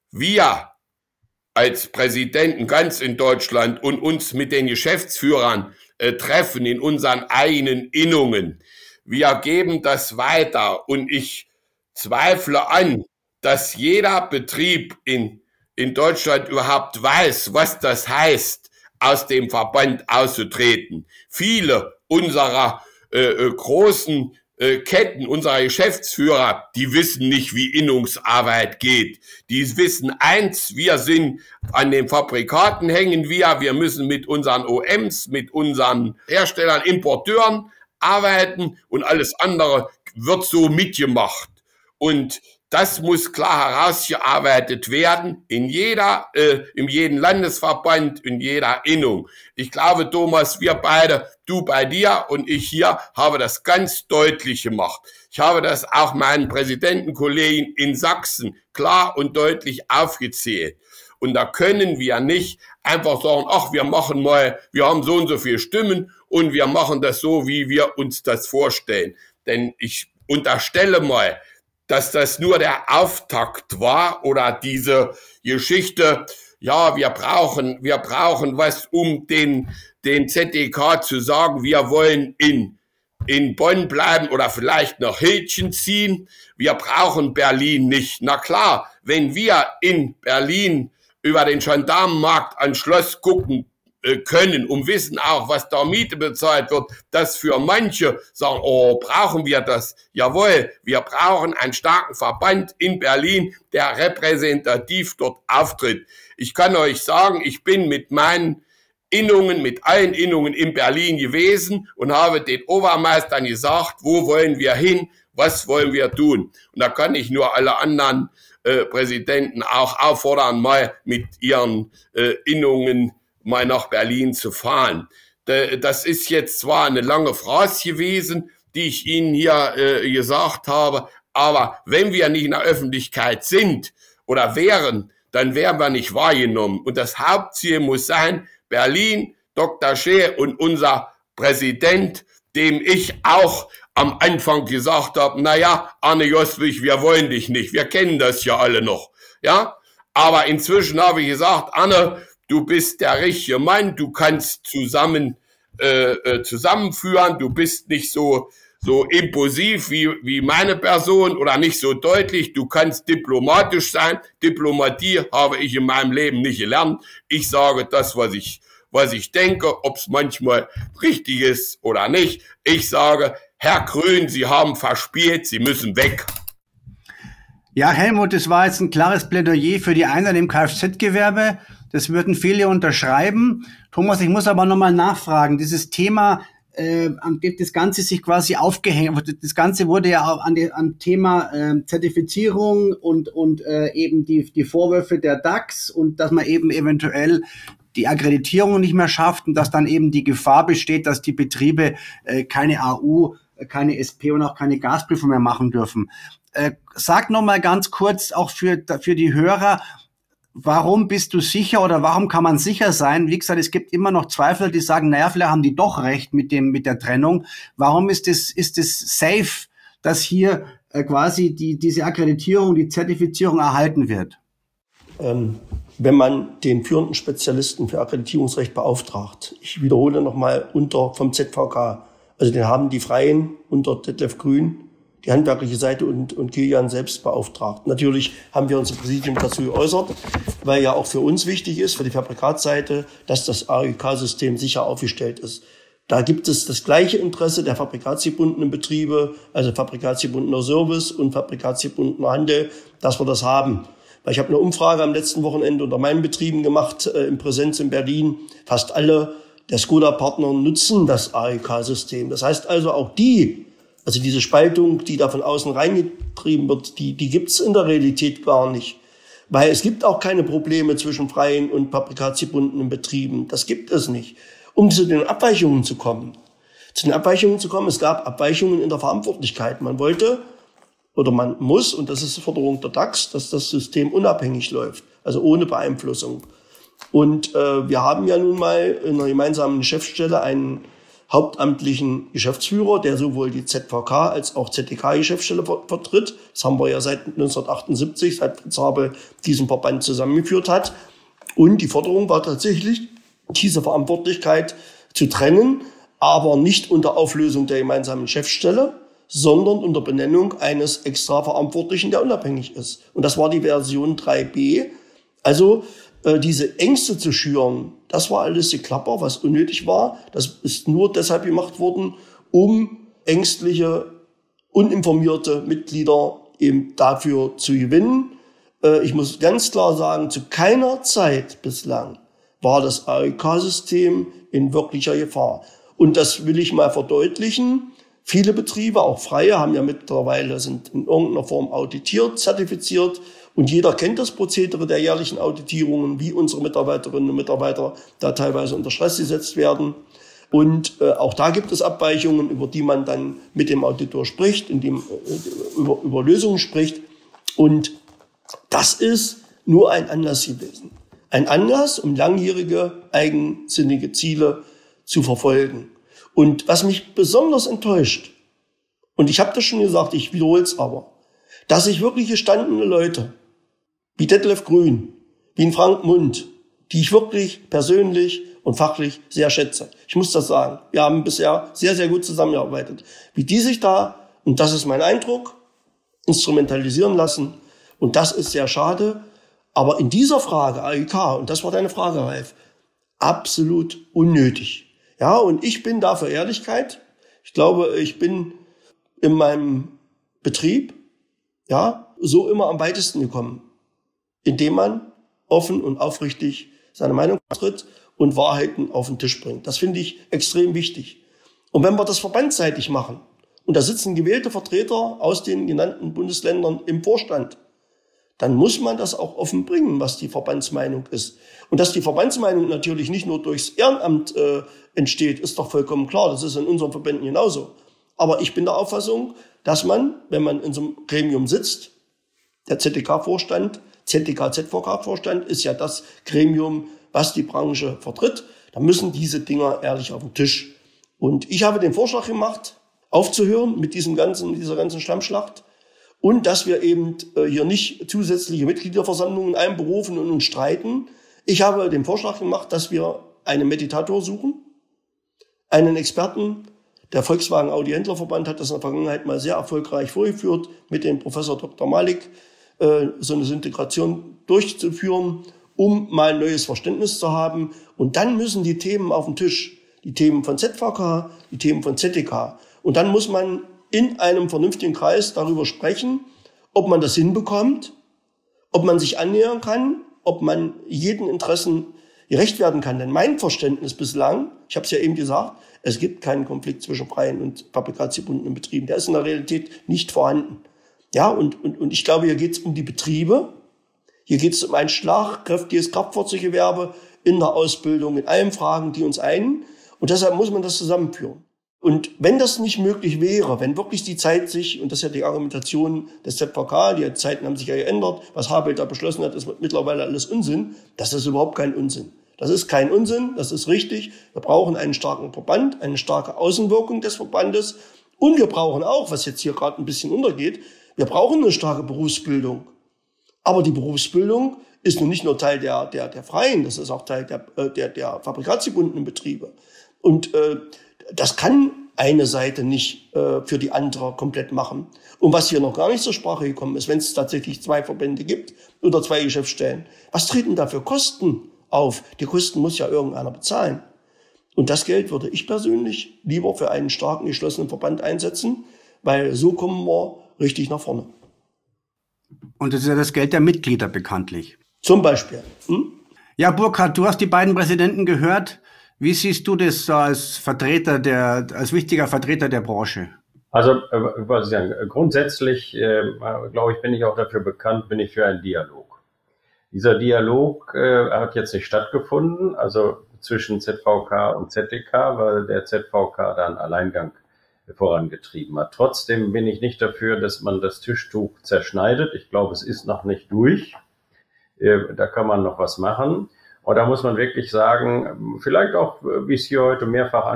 Wir als Präsidenten ganz in Deutschland und uns mit den Geschäftsführern äh, treffen in unseren eigenen Innungen. Wir geben das weiter und ich zweifle an, dass jeder Betrieb in, in Deutschland überhaupt weiß, was das heißt, aus dem Verband auszutreten. Viele unserer äh, großen Ketten unserer Geschäftsführer, die wissen nicht, wie Innungsarbeit geht. Die wissen eins, wir sind an den Fabrikaten hängen wir, wir müssen mit unseren O Ms, mit unseren Herstellern, Importeuren arbeiten und alles andere wird so mitgemacht. Und das muss klar herausgearbeitet werden in jeder, äh, in jedem Landesverband, in jeder Innung. Ich glaube, Thomas, wir beide, du bei dir und ich hier, habe das ganz deutlich gemacht. Ich habe das auch meinen Präsidentenkollegen in Sachsen klar und deutlich aufgezählt. Und da können wir nicht einfach sagen, ach, wir machen mal, wir haben so und so viele Stimmen und wir machen das so, wie wir uns das vorstellen. Denn ich unterstelle mal, dass das nur der Auftakt war oder diese Geschichte, ja, wir brauchen, wir brauchen was, um den, den Z D K zu sagen, wir wollen in in Bonn bleiben oder vielleicht nach Hildchen ziehen. Wir brauchen Berlin nicht. Na klar, wenn wir in Berlin über den Gendarmenmarkt an Schloss gucken können und wissen auch, was da Miete bezahlt wird, dass für manche sagen, oh, brauchen wir das? Jawohl, wir brauchen einen starken Verband in Berlin, der repräsentativ dort auftritt. Ich kann euch sagen, ich bin mit meinen Innungen, mit allen Innungen in Berlin gewesen und habe den Obermeistern gesagt, wo wollen wir hin, was wollen wir tun? Und da kann ich nur alle anderen äh, Präsidenten auch auffordern, mal mit ihren äh, Innungen mal nach Berlin zu fahren. Das ist jetzt zwar eine lange Phrase gewesen, die ich Ihnen hier äh, gesagt habe, aber wenn wir nicht in der Öffentlichkeit sind oder wären, dann wären wir nicht wahrgenommen. Und das Hauptziel muss sein, Berlin, Doktor Scheer und unser Präsident, dem ich auch am Anfang gesagt habe, naja, Arne Joswig, wir wollen dich nicht, wir kennen das ja alle noch, ja. Aber inzwischen habe ich gesagt, Arne, du bist der richtige Mann, du kannst zusammen äh, äh, zusammenführen, du bist nicht so so impulsiv wie wie meine Person oder nicht so deutlich, du kannst diplomatisch sein. Diplomatie habe ich in meinem Leben nicht gelernt. Ich sage das, was ich was ich denke, ob es manchmal richtig ist oder nicht. Ich sage, Herr Grün, Sie haben verspielt, Sie müssen weg. Ja, Helmut, das war jetzt ein klares Plädoyer für die Einheit im Kfz-Gewerbe. Das würden viele unterschreiben. Thomas, ich muss aber nochmal nachfragen. Dieses Thema, äh, an dem das Ganze sich quasi aufgehängt, das Ganze wurde ja auch an dem Thema äh, Zertifizierung und und äh, eben die die Vorwürfe der D A X und dass man eben eventuell die Akkreditierung nicht mehr schafft und dass dann eben die Gefahr besteht, dass die Betriebe äh, keine A U, keine S P und auch keine Gasprüfung mehr machen dürfen. Äh, sag nochmal ganz kurz auch für für die Hörer, warum bist du sicher oder warum kann man sicher sein? Wie gesagt, es gibt immer noch Zweifler, die sagen, naja, vielleicht haben die doch recht mit dem, mit der Trennung. Warum ist es, ist es safe, dass hier äh, quasi die, diese Akkreditierung, die Zertifizierung erhalten wird? Ähm, wenn man den führenden Spezialisten für Akkreditierungsrecht beauftragt, ich wiederhole nochmal unter vom Z V K, also den haben die Freien unter Detlef Grün, die handwerkliche Seite und, und Kilian selbst beauftragt. Natürlich haben wir unser Präsidium dazu geäußert, weil ja auch für uns wichtig ist, für die Fabrikatsseite, dass das A Ü K-System sicher aufgestellt ist. Da gibt es das gleiche Interesse der fabrikatsgebundenen Betriebe, also fabrikatsgebundener Service und fabrikatsgebundener Handel, dass wir das haben. Weil ich habe eine Umfrage am letzten Wochenende unter meinen Betrieben gemacht, äh, in Präsenz in Berlin. Fast alle der Skoda-Partner nutzen das A Ü K-System. Das heißt also auch die, also diese Spaltung, die da von außen reingetrieben wird, die, die gibt's in der Realität gar nicht. Weil es gibt auch keine Probleme zwischen freien und fabrikatsgebundenen Betrieben. Das gibt es nicht. Um zu den Abweichungen zu kommen. Zu den Abweichungen zu kommen, es gab Abweichungen in der Verantwortlichkeit. Man wollte oder man muss, und das ist die Forderung der D A X, dass das System unabhängig läuft, also ohne Beeinflussung. Und äh, wir haben ja nun mal in einer gemeinsamen Geschäftsstelle einen hauptamtlichen Geschäftsführer, der sowohl die Z V K als auch Z D K-Geschäftsstelle vertritt. Das haben wir ja seit neunzehnhundertachtundsiebzig, seit Fritz Habel diesen Verband zusammengeführt hat. Und die Forderung war tatsächlich, diese Verantwortlichkeit zu trennen, aber nicht unter Auflösung der gemeinsamen Geschäftsstelle, sondern unter Benennung eines extra Verantwortlichen, der unabhängig ist. Und das war die Version drei b. Also äh, diese Ängste zu schüren, das war alles Geklapper, was unnötig war. Das ist nur deshalb gemacht worden, um ängstliche, uninformierte Mitglieder eben dafür zu gewinnen. Äh, ich muss ganz klar sagen, zu keiner Zeit bislang war das A Ü K-System in wirklicher Gefahr. Und das will ich mal verdeutlichen. Viele Betriebe, auch freie, haben ja mittlerweile, sind in irgendeiner Form auditiert, zertifiziert. Und jeder kennt das Prozedere der jährlichen Auditierungen, wie unsere Mitarbeiterinnen und Mitarbeiter da teilweise unter Stress gesetzt werden. Und äh, auch da gibt es Abweichungen, über die man dann mit dem Auditor spricht, indem äh, über, über Lösungen spricht. Und das ist nur ein Anlass gewesen. Ein Anlass, um langjährige eigensinnige Ziele zu verfolgen. Und was mich besonders enttäuscht, und ich habe das schon gesagt, ich wiederhole es aber, dass sich wirklich gestandene Leute, wie Detlef Grün, wie ein Frank Mund, die ich wirklich persönlich und fachlich sehr schätze. Ich muss das sagen. Wir haben bisher sehr, sehr gut zusammengearbeitet. Wie die sich da, und das ist mein Eindruck, instrumentalisieren lassen. Und das ist sehr schade. Aber in dieser Frage, A I K, und das war deine Frage, Ralf, absolut unnötig. Ja, und ich bin da für Ehrlichkeit. Ich glaube, ich bin in meinem Betrieb, ja, so immer am weitesten gekommen, indem man offen und aufrichtig seine Meinung vertritt und Wahrheiten auf den Tisch bringt. Das finde ich extrem wichtig. Und wenn wir das verbandsseitig machen, und da sitzen gewählte Vertreter aus den genannten Bundesländern im Vorstand, dann muss man das auch offen bringen, was die Verbandsmeinung ist. Und dass die Verbandsmeinung natürlich nicht nur durchs Ehrenamt äh, entsteht, ist doch vollkommen klar. Das ist in unseren Verbänden genauso. Aber ich bin der Auffassung, dass man, wenn man in so einem Gremium sitzt, der Z D K-Vorstand, Z D K-Z V K-Vorstand ist ja das Gremium, was die Branche vertritt, dann müssen diese Dinger ehrlich auf den Tisch. Und ich habe den Vorschlag gemacht, aufzuhören mit diesem ganzen, mit dieser ganzen Schlammschlacht und dass wir eben äh, hier nicht zusätzliche Mitgliederversammlungen einberufen und uns streiten. Ich habe den Vorschlag gemacht, dass wir einen Meditator suchen, einen Experten. Der Volkswagen Audi Händlerverband hat das in der Vergangenheit mal sehr erfolgreich vorgeführt, mit dem Professor Doktor Malik äh, so eine Integration durchzuführen, um mal ein neues Verständnis zu haben. Und dann müssen die Themen auf den Tisch, die Themen von Z V K, die Themen von Z D K. Und dann muss man in einem vernünftigen Kreis darüber sprechen, ob man das hinbekommt, ob man sich annähern kann, ob man jeden Interessen gerecht werden kann. Denn mein Verständnis bislang, ich habe es ja eben gesagt, es gibt keinen Konflikt zwischen freien und fabrikatsgebundenen Betrieben. Der ist in der Realität nicht vorhanden. Ja, und, und, und ich glaube, hier geht es um die Betriebe. Hier geht es um ein schlagkräftiges Kraftfahrzeuggewerbe in der Ausbildung, in allen Fragen, die uns einen. Und deshalb muss man das zusammenführen. Und wenn das nicht möglich wäre, wenn wirklich die Zeit sich, und das ist ja die Argumentation des Z V K, die Zeiten haben sich ja geändert, was Habeck da beschlossen hat, ist mittlerweile alles Unsinn. Das ist überhaupt kein Unsinn. Das ist kein Unsinn, das ist richtig. Wir brauchen einen starken Verband, eine starke Außenwirkung des Verbandes. Und wir brauchen auch, was jetzt hier gerade ein bisschen untergeht, wir brauchen eine starke Berufsbildung. Aber die Berufsbildung ist nun nicht nur Teil der, der, der Freien, das ist auch Teil der, der, der fabrikatsgebundenen Betriebe. Und äh, das kann eine Seite nicht äh, für die andere komplett machen. Und was hier noch gar nicht zur Sprache gekommen ist, wenn es tatsächlich zwei Verbände gibt oder zwei Geschäftsstellen, was treten da für Kosten auf? Die Kosten muss ja irgendeiner bezahlen. Und das Geld würde ich persönlich lieber für einen starken, geschlossenen Verband einsetzen, weil so kommen wir richtig nach vorne. Und das ist ja das Geld der Mitglieder bekanntlich. Zum Beispiel. Hm? Ja, Burkhard, du hast die beiden Präsidenten gehört. Wie siehst du das als Vertreter der, als wichtiger Vertreter der Branche? Also, äh, was ich sagen, grundsätzlich, äh, glaube ich, bin ich auch dafür bekannt, bin ich für einen Dialog. Dieser Dialog äh, hat jetzt nicht stattgefunden, also zwischen Z V K und Z D K, weil der Z V K da einen Alleingang vorangetrieben hat. Trotzdem bin ich nicht dafür, dass man das Tischtuch zerschneidet. Ich glaube, es ist noch nicht durch. Äh, da kann man noch was machen. Und da muss man wirklich sagen, vielleicht auch, wie es hier heute mehrfach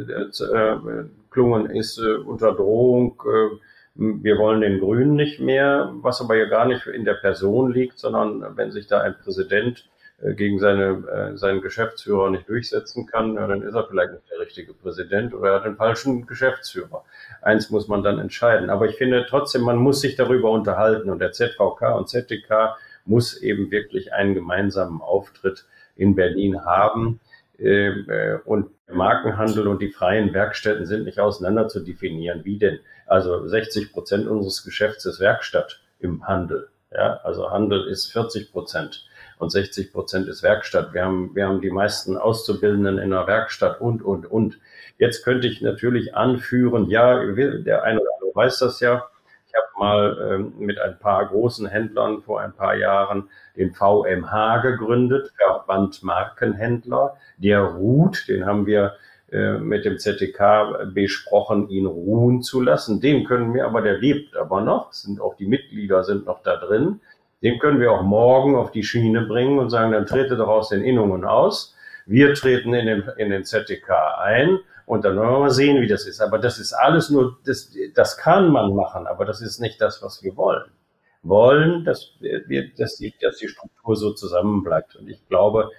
angeklungen ist, unter Drohung, wir wollen den Grünen nicht mehr, was aber ja gar nicht in der Person liegt, sondern wenn sich da ein Präsident gegen seine, seinen Geschäftsführer nicht durchsetzen kann, dann ist er vielleicht nicht der richtige Präsident oder er hat den falschen Geschäftsführer. Eins muss man dann entscheiden. Aber ich finde trotzdem, man muss sich darüber unterhalten und der Z V K und Z D K muss eben wirklich einen gemeinsamen Auftritt in Berlin haben. Und der Markenhandel und die freien Werkstätten sind nicht auseinander zu definieren. Wie denn? Also sechzig Prozent unseres Geschäfts ist Werkstatt im Handel. Ja, also Handel ist vierzig Prozent und sechzig Prozent ist Werkstatt. Wir haben, wir haben die meisten Auszubildenden in der Werkstatt und, und, und. Jetzt könnte ich natürlich anführen, ja, der eine oder andere weiß das ja. Ich habe mal ähm, mit ein paar großen Händlern vor ein paar Jahren den V M H gegründet, Verband Markenhändler. Der ruht, den haben wir äh, mit dem Z D K besprochen, ihn ruhen zu lassen. Dem können wir aber, der lebt aber noch, sind auch die Mitglieder sind noch da drin. Dem können wir auch morgen auf die Schiene bringen und sagen, dann trete doch aus den Innungen aus. Wir treten in den, in den Z D K ein. Und dann wollen wir mal sehen, wie das ist. Aber das ist alles nur, das, das kann man machen, aber das ist nicht das, was wir wollen. Wollen, dass wir, dass die, dass die Struktur so zusammenbleibt. Und ich glaube,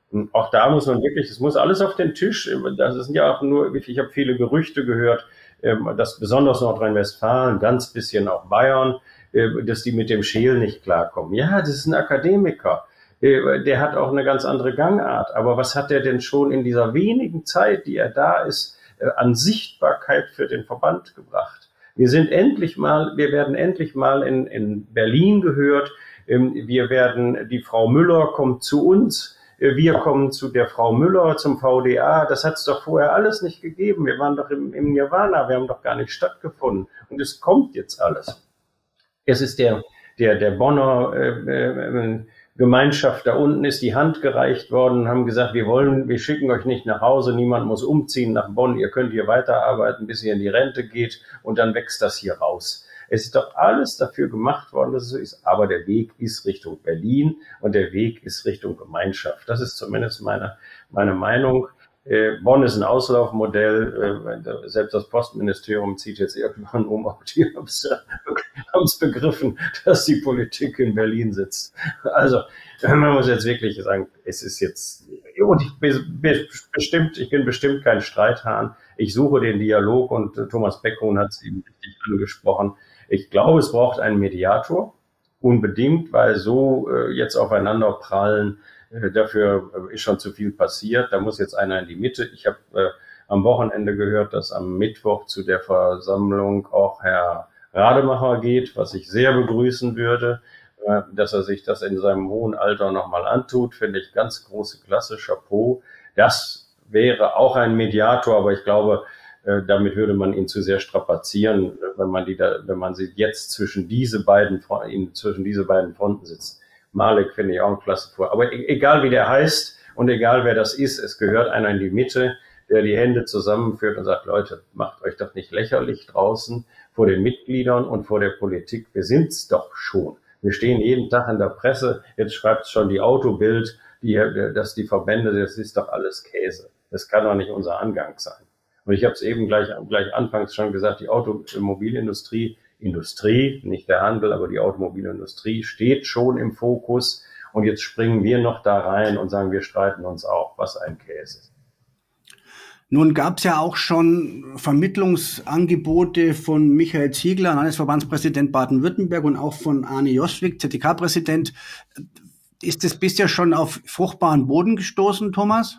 Und auch da muss man wirklich, es muss alles auf den Tisch. Das sind ja auch nur, ich habe viele Gerüchte gehört, dass besonders Nordrhein-Westfalen, ganz bisschen auch Bayern, dass die mit dem Scheel nicht klarkommen. Ja, das ist ein Akademiker. Der hat auch eine ganz andere Gangart. Aber was hat er denn schon in dieser wenigen Zeit, die er da ist, an Sichtbarkeit für den Verband gebracht? Wir sind endlich mal, wir werden endlich mal in, in Berlin gehört. Wir werden, die Frau Müller kommt zu uns. Wir kommen zu der Frau Müller, zum V D A. Das hat es doch vorher alles nicht gegeben. Wir waren doch im, im Nirvana. Wir haben doch gar nicht stattgefunden. Und es kommt jetzt alles. Es ist der, der, der Bonner äh, äh, Gemeinschaft da unten ist die Hand gereicht worden, haben gesagt, wir wollen, wir schicken euch nicht nach Hause, niemand muss umziehen nach Bonn, ihr könnt hier weiterarbeiten, bis ihr in die Rente geht und dann wächst das hier raus. Es ist doch alles dafür gemacht worden, dass es so ist, aber der Weg ist Richtung Berlin und der Weg ist Richtung Gemeinschaft. Das ist zumindest meine, meine Meinung. Äh, Bonn ist ein Auslaufmodell, äh, selbst das Postministerium zieht jetzt irgendwann um, auch die haben es begriffen, dass die Politik in Berlin sitzt. Also man muss jetzt wirklich sagen, es ist jetzt, und ich bin bestimmt, ich bin bestimmt kein Streithahn, ich suche den Dialog und äh, Thomas Beckhuhn hat es eben richtig angesprochen. Ich glaube, es braucht einen Mediator, unbedingt, weil so äh, jetzt aufeinander prallen, dafür ist schon zu viel passiert. Da muss jetzt einer in die Mitte. Ich habe äh, am Wochenende gehört, dass am Mittwoch zu der Versammlung auch Herr Rademacher geht, was ich sehr begrüßen würde. Äh, dass er sich das in seinem hohen Alter nochmal antut, finde ich ganz große Klasse, Chapeau. Das wäre auch ein Mediator, aber ich glaube, äh, damit würde man ihn zu sehr strapazieren, wenn man die da, wenn man sie jetzt zwischen diese beiden, zwischen diese beiden Fronten sitzt. Malek finde ich auch eine Klasse vor. Aber egal wie der heißt und egal wer das ist, es gehört einer in die Mitte, der die Hände zusammenführt und sagt, Leute, macht euch doch nicht lächerlich draußen vor den Mitgliedern und vor der Politik. Wir sind's doch schon. Wir stehen jeden Tag in der Presse. Jetzt schreibt schon die Autobild, die, dass die Verbände, das ist doch alles Käse. Das kann doch nicht unser Angang sein. Und ich habe es eben gleich, gleich anfangs schon gesagt, die Automobilindustrie Industrie, nicht der Handel, aber die Automobilindustrie steht schon im Fokus und jetzt springen wir noch da rein und sagen, wir streiten uns auch, was ein Käse ist. Nun gab es ja auch schon Vermittlungsangebote von Michael Ziegler, Landesverbandspräsident Baden-Württemberg und auch von Arne Joswig, Z T K-Präsident. Ist das bisher schon auf fruchtbaren Boden gestoßen, Thomas?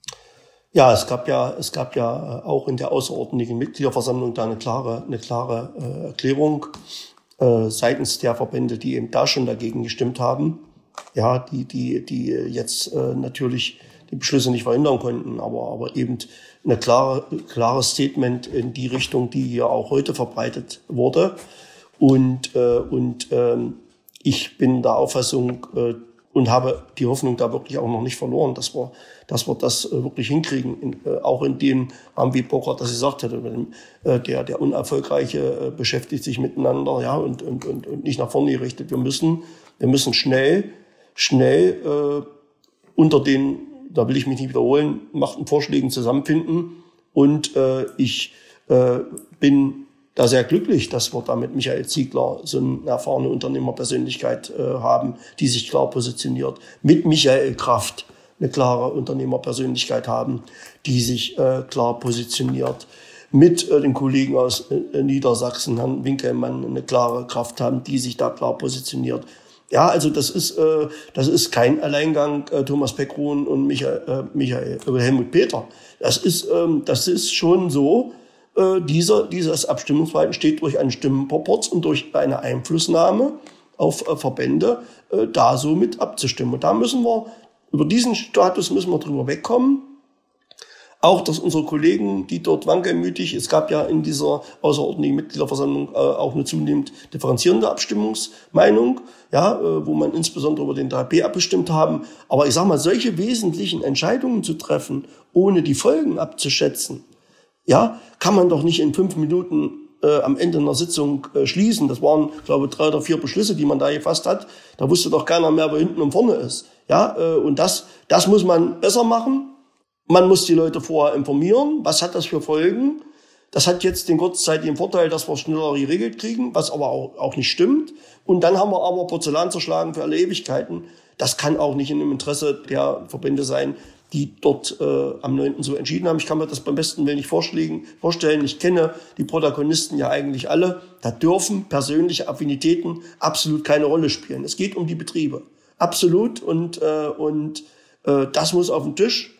Ja, es gab ja, es gab ja auch in der außerordentlichen Mitgliederversammlung da eine klare, eine klare äh, Erklärung äh, seitens der Verbände, die eben da schon dagegen gestimmt haben. Ja, die, die, die jetzt äh, natürlich die Beschlüsse nicht verhindern konnten, aber, aber eben eine klare, klares Statement in die Richtung, die hier auch heute verbreitet wurde. Und, äh, und äh, ich bin der Auffassung, äh, und habe die Hoffnung da wirklich auch noch nicht verloren, dass wir, dass wir das äh, wirklich hinkriegen, in, äh, auch in dem Rahmen, wie Burkhard das gesagt hätte, äh, der, der Unerfolgreiche äh, beschäftigt sich miteinander, ja, und, und, und, und nicht nach vorne gerichtet. Wir müssen, wir müssen schnell, schnell äh, unter den, da will ich mich nicht wiederholen, machten Vorschlägen zusammenfinden. Und äh, ich äh, bin da sehr glücklich, dass wir da mit Michael Ziegler so eine erfahrene Unternehmerpersönlichkeit äh, haben, die sich klar positioniert. Mit Michael Kraft eine klare Unternehmerpersönlichkeit haben, die sich äh, klar positioniert. Mit äh, den Kollegen aus äh, Niedersachsen, Herrn Winkelmann, eine klare Kraft haben, die sich da klar positioniert. Ja, also das ist äh, das ist kein Alleingang äh, Thomas Beckhuhn und Michael, äh, Michael äh, Helmut Peter. Das ist ähm, das ist schon so. Äh, dieser, dieses Abstimmungsverhalten steht durch einen Stimmenproporz und durch eine Einflussnahme auf äh, Verbände, äh, da so mit abzustimmen. Und da müssen wir, über diesen Status müssen wir drüber wegkommen. Auch, dass unsere Kollegen, die dort wankelmütig, es gab ja in dieser außerordentlichen Mitgliederversammlung äh, auch eine zunehmend differenzierende Abstimmungsmeinung, ja, äh, wo man insbesondere über den drei B abgestimmt haben. Aber ich sag mal, solche wesentlichen Entscheidungen zu treffen, ohne die Folgen abzuschätzen, ja, kann man doch nicht in fünf Minuten äh, am Ende einer Sitzung äh, schließen. Das waren, glaube ich, drei oder vier Beschlüsse, die man da gefasst hat. Da wusste doch keiner mehr, wo hinten und vorne ist. Ja, äh, und das, das muss man besser machen. Man muss die Leute vorher informieren. Was hat das für Folgen? Das hat jetzt den kurzzeitigen Vorteil, dass wir schneller geregelt kriegen, was aber auch, auch nicht stimmt. Und dann haben wir aber Porzellan zerschlagen für alle Ewigkeiten. Das kann auch nicht in dem Interesse der Verbände sein, die dort äh, am neunten so entschieden haben. Ich kann mir das beim besten Willen nicht vorstellen. Ich kenne die Protagonisten ja eigentlich alle. Da dürfen persönliche Affinitäten absolut keine Rolle spielen. Es geht um die Betriebe. Absolut. Und, äh, und äh, das muss auf den Tisch.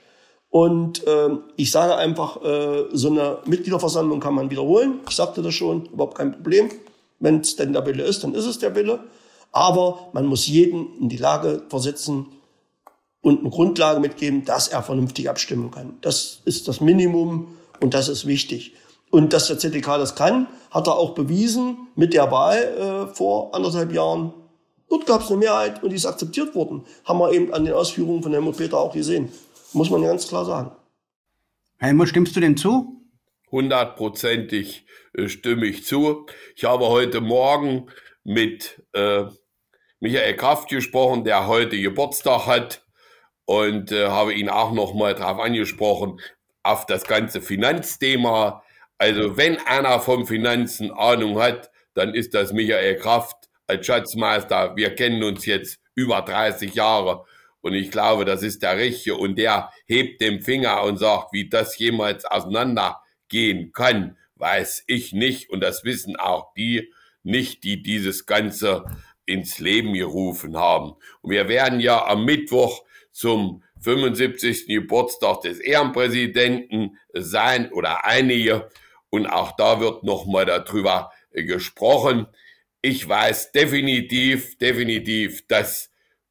Und äh, ich sage einfach, äh, so eine Mitgliederversammlung kann man wiederholen. Ich sagte das schon, überhaupt kein Problem. Wenn es denn der Wille ist, dann ist es der Wille. Aber man muss jeden in die Lage versetzen, und eine Grundlage mitgeben, dass er vernünftig abstimmen kann. Das ist das Minimum und das ist wichtig. Und dass der Z D K das kann, hat er auch bewiesen mit der Wahl äh, vor anderthalb Jahren. Dort gab es eine Mehrheit und die ist akzeptiert worden. Haben wir eben an den Ausführungen von Helmut Peter auch gesehen. Muss man ganz klar sagen. Helmut, stimmst du denn zu? Hundertprozentig äh, stimme ich zu. Ich habe heute Morgen mit äh, Michael Kraft gesprochen, der heute Geburtstag hat. Und äh, habe ihn auch noch mal drauf angesprochen, auf das ganze Finanzthema. Also wenn einer vom Finanzen Ahnung hat, dann ist das Michael Kraft als Schatzmeister. Wir kennen uns jetzt über dreißig Jahre und ich glaube, das ist der Richtige. Und der hebt den Finger und sagt, wie das jemals auseinandergehen kann, weiß ich nicht. Und das wissen auch die nicht, die dieses Ganze ins Leben gerufen haben. Und wir werden ja am Mittwoch zum fünfundsiebzigsten Geburtstag des Ehrenpräsidenten sein oder einige. Und auch da wird nochmal darüber gesprochen. Ich weiß definitiv, definitiv, dass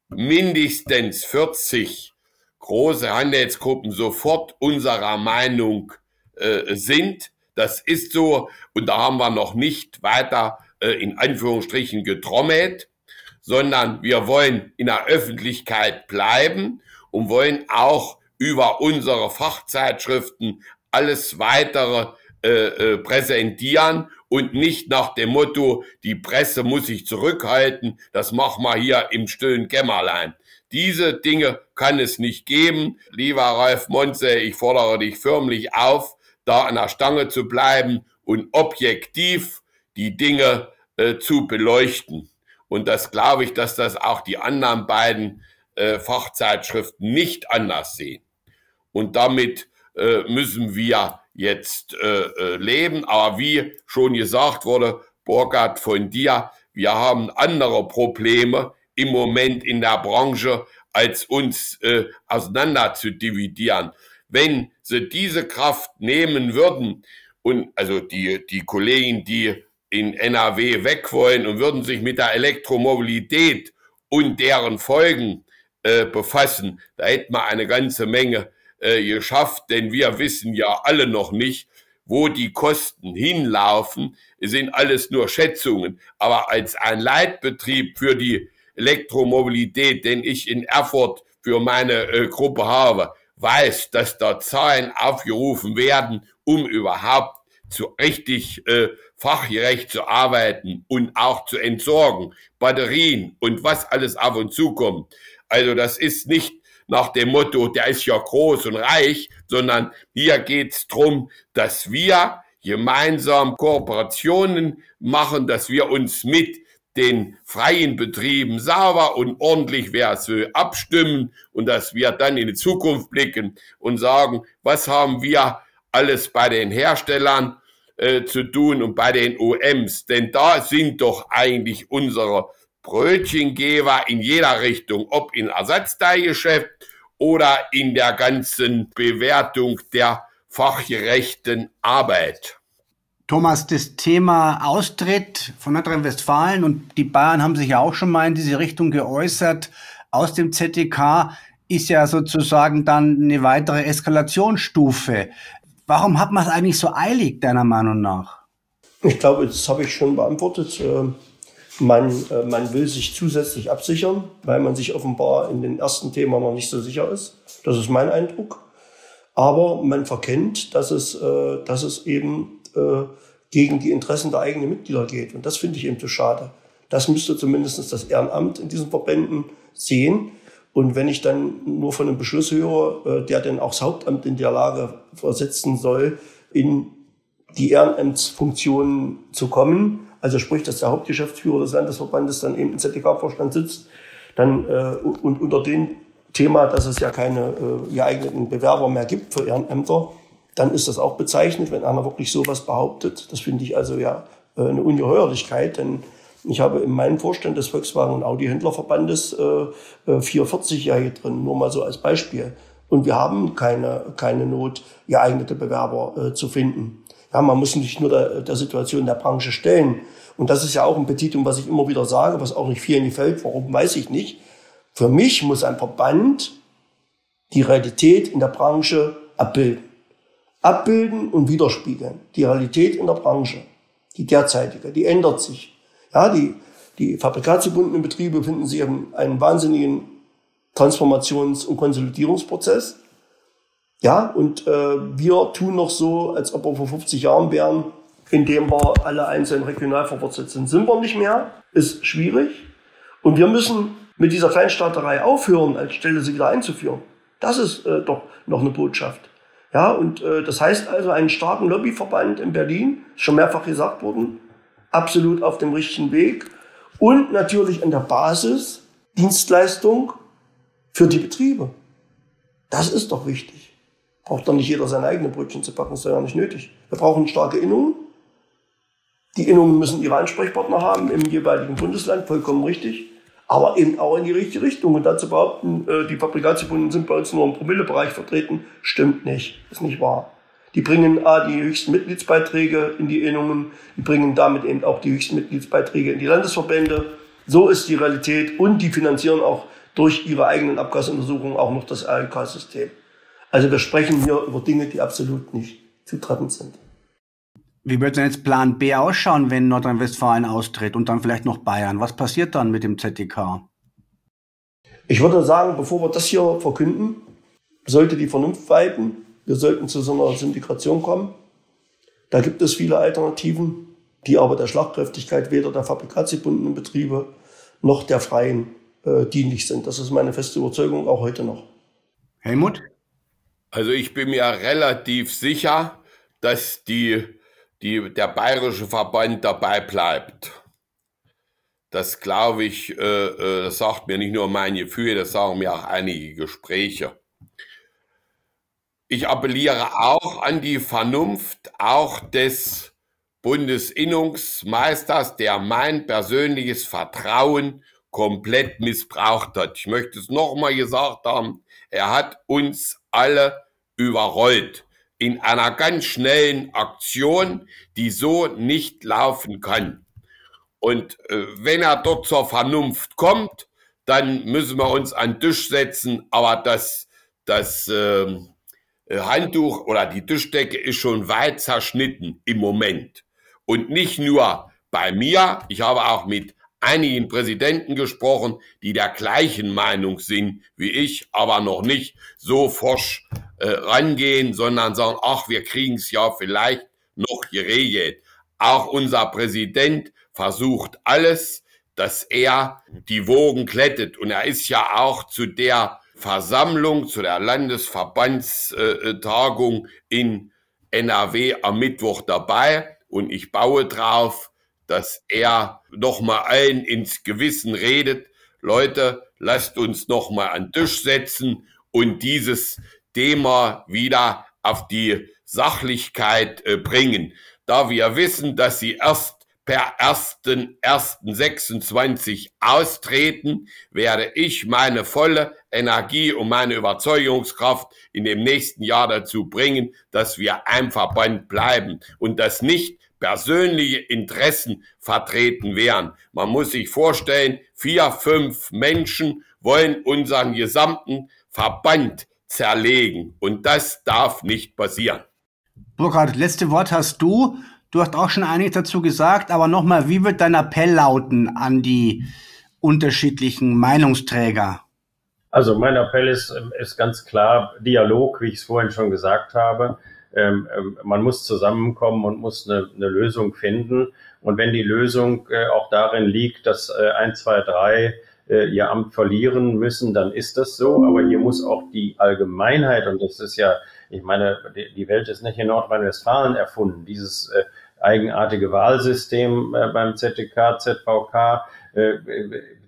mindestens vierzig große Handelsgruppen sofort unserer Meinung äh, sind. Das ist so. Und da haben wir noch nicht weiter äh, in Anführungsstrichen getrommelt, sondern wir wollen in der Öffentlichkeit bleiben und wollen auch über unsere Fachzeitschriften alles weitere äh, äh, präsentieren und nicht nach dem Motto, die Presse muss sich zurückhalten, das machen wir hier im stillen Kämmerlein. Diese Dinge kann es nicht geben. Lieber Ralf Monze, ich fordere dich förmlich auf, da an der Stange zu bleiben und objektiv die Dinge äh, zu beleuchten. Und das glaube ich, dass das auch die anderen beiden äh, Fachzeitschriften nicht anders sehen. Und damit äh, müssen wir jetzt äh, äh, leben. Aber wie schon gesagt wurde, Burkhard, von dir, wir haben andere Probleme im Moment in der Branche, als uns äh, auseinander zu dividieren. Wenn sie diese Kraft nehmen würden, und also die, die Kollegen, die in N R W weg wollen und würden sich mit der Elektromobilität und deren Folgen äh, befassen, da hätten wir eine ganze Menge äh, geschafft, denn wir wissen ja alle noch nicht, wo die Kosten hinlaufen. Es sind alles nur Schätzungen, aber als ein Leitbetrieb für die Elektromobilität, den ich in Erfurt für meine äh, Gruppe habe, weiß, dass da Zahlen aufgerufen werden, um überhaupt zu richtig äh, fachgerecht zu arbeiten und auch zu entsorgen, Batterien und was alles auf uns zukommt. Also das ist nicht nach dem Motto, der ist ja groß und reich, sondern hier geht's drum, dass wir gemeinsam Kooperationen machen, dass wir uns mit den freien Betrieben sauber und ordentlich, wer es will, abstimmen und dass wir dann in die Zukunft blicken und sagen, was haben wir alles bei den Herstellern äh, zu tun und bei den O Ms, denn da sind doch eigentlich unsere Brötchengeber in jeder Richtung, ob in Ersatzteilgeschäft oder in der ganzen Bewertung der fachgerechten Arbeit. Thomas, das Thema Austritt von Nordrhein-Westfalen und die Bayern haben sich ja auch schon mal in diese Richtung geäußert, aus dem Z D K ist ja sozusagen dann eine weitere Eskalationsstufe. Warum hat man es eigentlich so eilig, deiner Meinung nach? Ich glaube, das habe ich schon beantwortet. Man, man will sich zusätzlich absichern, weil man sich offenbar in den ersten Themen noch nicht so sicher ist. Das ist mein Eindruck. Aber man verkennt, dass es, dass es eben gegen die Interessen der eigenen Mitglieder geht. Und das finde ich eben so schade. Das müsste zumindest das Ehrenamt in diesen Verbänden sehen. Und wenn ich dann nur von einem Beschluss höre, der dann auch das Hauptamt in der Lage versetzen soll, in die Ehrenamtsfunktionen zu kommen, also sprich, dass der Hauptgeschäftsführer des Landesverbandes dann eben im Z D K-Vorstand sitzt, dann äh, und unter dem Thema, dass es ja keine äh, geeigneten Bewerber mehr gibt für Ehrenämter, dann ist das auch bezeichnet, wenn einer wirklich sowas behauptet. Das finde ich also ja äh, eine Ungeheuerlichkeit, denn ich habe in meinem Vorstand des Volkswagen- und Audi-Händlerverbandes äh, vierundvierzig-Jährige drin, nur mal so als Beispiel. Und wir haben keine, keine Not, geeignete Bewerber äh, zu finden. Ja, man muss sich nur der, der Situation der Branche stellen. Und das ist ja auch ein Petitum, was ich immer wieder sage, was auch nicht vielen gefällt. Warum, weiß ich nicht. Für mich muss ein Verband die Realität in der Branche abbilden. Abbilden und widerspiegeln. Die Realität in der Branche, die derzeitige, die ändert sich. Ja, die, die fabrikatsgebundenen Betriebe befinden sich in einem wahnsinnigen Transformations- und Konsolidierungsprozess. Ja, und äh, wir tun noch so, als ob wir vor fünfzig Jahren wären, indem wir alle einzeln regional verwurzelt sind. Sind wir nicht mehr, ist schwierig. Und wir müssen mit dieser Kleinstaaterei aufhören, als Stelle sie wieder einzuführen. Das ist äh, doch noch eine Botschaft. Ja, und äh, das heißt also, einen starken Lobbyverband in Berlin, ist schon mehrfach gesagt worden, absolut auf dem richtigen Weg. Und natürlich an der Basis Dienstleistung für die Betriebe. Das ist doch wichtig. Braucht doch nicht jeder seine eigenen Brötchen zu backen, ist ja nicht nötig. Wir brauchen starke Innungen. Die Innungen müssen ihre Ansprechpartner haben im jeweiligen Bundesland, vollkommen richtig. Aber eben auch in die richtige Richtung. Und dazu behaupten, die Fabrikatsgebundenen sind bei uns nur im Promillebereich vertreten, stimmt nicht. Ist nicht wahr. Die bringen A, die höchsten Mitgliedsbeiträge in die Innungen, die bringen damit eben auch die höchsten Mitgliedsbeiträge in die Landesverbände. So ist die Realität und die finanzieren auch durch ihre eigenen Abgasuntersuchungen auch noch das R L K-System. Also wir sprechen hier über Dinge, die absolut nicht zutreffend sind. Wie wird denn jetzt Plan B ausschauen, wenn Nordrhein-Westfalen austritt und dann vielleicht noch Bayern? Was passiert dann mit dem Z T K? Ich würde sagen, bevor wir das hier verkünden, sollte die Vernunft walten. Wir sollten zu so einer Syndikation kommen. Da gibt es viele Alternativen, die aber der Schlagkräftigkeit weder der fabrikatsgebundenen Betriebe noch der freien äh, dienlich sind. Das ist meine feste Überzeugung, auch heute noch. Helmut? Also ich bin mir relativ sicher, dass die, die, der bayerische Verband dabei bleibt. Das glaube ich, äh, äh, das sagt mir nicht nur mein Gefühl, das sagen mir auch einige Gespräche. Ich appelliere auch an die Vernunft, auch des Bundesinnungsmeisters, der mein persönliches Vertrauen komplett missbraucht hat. Ich möchte es nochmal gesagt haben, er hat uns alle überrollt in einer ganz schnellen Aktion, die so nicht laufen kann. Und äh, wenn er dort zur Vernunft kommt, dann müssen wir uns an den Tisch setzen, aber das, das äh, Handtuch oder die Tischdecke ist schon weit zerschnitten im Moment. Und nicht nur bei mir, ich habe auch mit einigen Präsidenten gesprochen, die der gleichen Meinung sind wie ich, aber noch nicht so forsch äh, rangehen, sondern sagen, ach, wir kriegen es ja vielleicht noch geregelt. Auch unser Präsident versucht alles, dass er die Wogen glättet. Und er ist ja auch zu der Versammlung, zu der Landesverbandstagung in N R W am Mittwoch dabei. Und ich baue drauf, dass er noch mal allen ins Gewissen redet. Leute, lasst uns noch mal an den Tisch setzen und dieses Thema wieder auf die Sachlichkeit äh, bringen. Da wir wissen, dass sie erst per ersten ersten sechsundzwanzig austreten, werde ich meine volle Energie und meine Überzeugungskraft in dem nächsten Jahr dazu bringen, dass wir ein Verband bleiben und dass nicht persönliche Interessen vertreten werden. Man muss sich vorstellen, vier, fünf Menschen wollen unseren gesamten Verband zerlegen und das darf nicht passieren. Burkhard, letzte Wort hast du. Du hast auch schon einiges dazu gesagt, aber nochmal, wie wird dein Appell lauten an die unterschiedlichen Meinungsträger? Also mein Appell ist, ist ganz klar Dialog, wie ich es vorhin schon gesagt habe. Ähm, man muss zusammenkommen und muss eine, eine Lösung finden. Und wenn die Lösung äh, auch darin liegt, dass äh, eins, zwei, drei äh, ihr Amt verlieren müssen, dann ist das so. Aber hier muss auch die Allgemeinheit, und das ist ja, ich meine, die, die Welt ist nicht in Nordrhein-Westfalen erfunden. Dieses äh, eigenartige Wahlsystem äh, beim Z T K, Z V K, äh,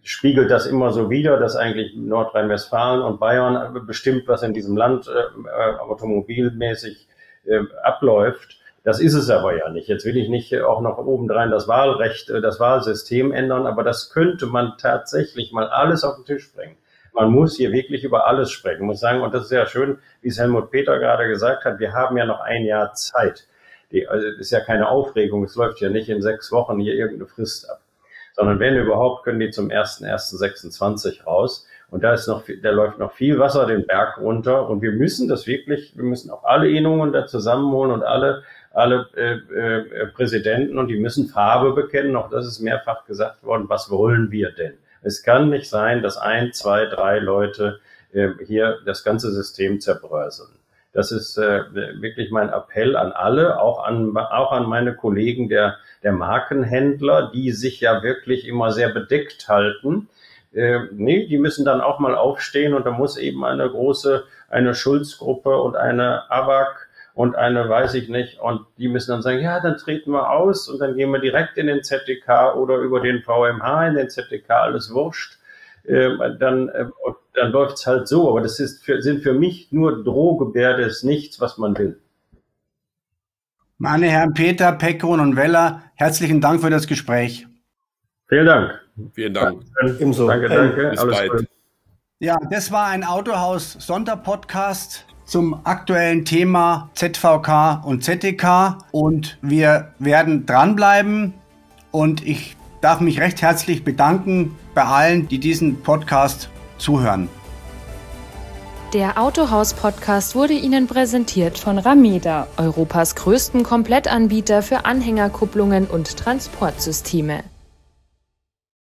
spiegelt das immer so wider, dass eigentlich Nordrhein-Westfalen und Bayern bestimmt, was in diesem Land äh, automobilmäßig äh, abläuft. Das ist es aber ja nicht. Jetzt will ich nicht auch noch obendrein das Wahlrecht, das Wahlsystem ändern, aber das könnte man tatsächlich mal alles auf den Tisch bringen. Man muss hier wirklich über alles sprechen. Ich muss sagen, und das ist ja schön, wie es Helmut Peter gerade gesagt hat, wir haben ja noch ein Jahr Zeit. Die, also das ist ja keine Aufregung, es läuft ja nicht in sechs Wochen hier irgendeine Frist ab. Sondern wenn überhaupt, können die zum ersten ersten sechsundzwanzig raus. Und da ist noch, da läuft noch viel Wasser den Berg runter. Und wir müssen das wirklich, wir müssen auch alle Innungen da zusammenholen und alle, alle äh, äh, Präsidenten, und die müssen Farbe bekennen. Auch das ist mehrfach gesagt worden. Was wollen wir denn? Es kann nicht sein, dass ein, zwei, drei Leute äh, hier das ganze System zerbröseln. Das ist äh, wirklich mein Appell an alle, auch an, auch an meine Kollegen der, der Markenhändler, die sich ja wirklich immer sehr bedeckt halten. Äh, nee, die müssen dann auch mal aufstehen, und da muss eben eine große, eine Schulz-Gruppe und eine A W A C und eine weiß ich nicht, und die müssen dann sagen, ja, dann treten wir aus und dann gehen wir direkt in den Z D K oder über den V M H in den Z D K, alles wurscht. Äh, dann, äh, dann läuft's halt so, aber das ist für, sind für mich nur Drohgebärde, ist nichts, was man will. Meine Herren Peter, Peckon und Weller, herzlichen Dank für das Gespräch. Vielen Dank. Vielen Dank. Ebenso. Danke, danke. Bis Alles bald. Gute. Ja, das war ein Autohaus-Sonderpodcast zum aktuellen Thema Z V K und Z D K, und wir werden dranbleiben, und ich darf mich recht herzlich bedanken bei allen, die diesen Podcast zuhören. Der Autohaus-Podcast wurde Ihnen präsentiert von Rameda, Europas größten Komplettanbieter für Anhängerkupplungen und Transportsysteme.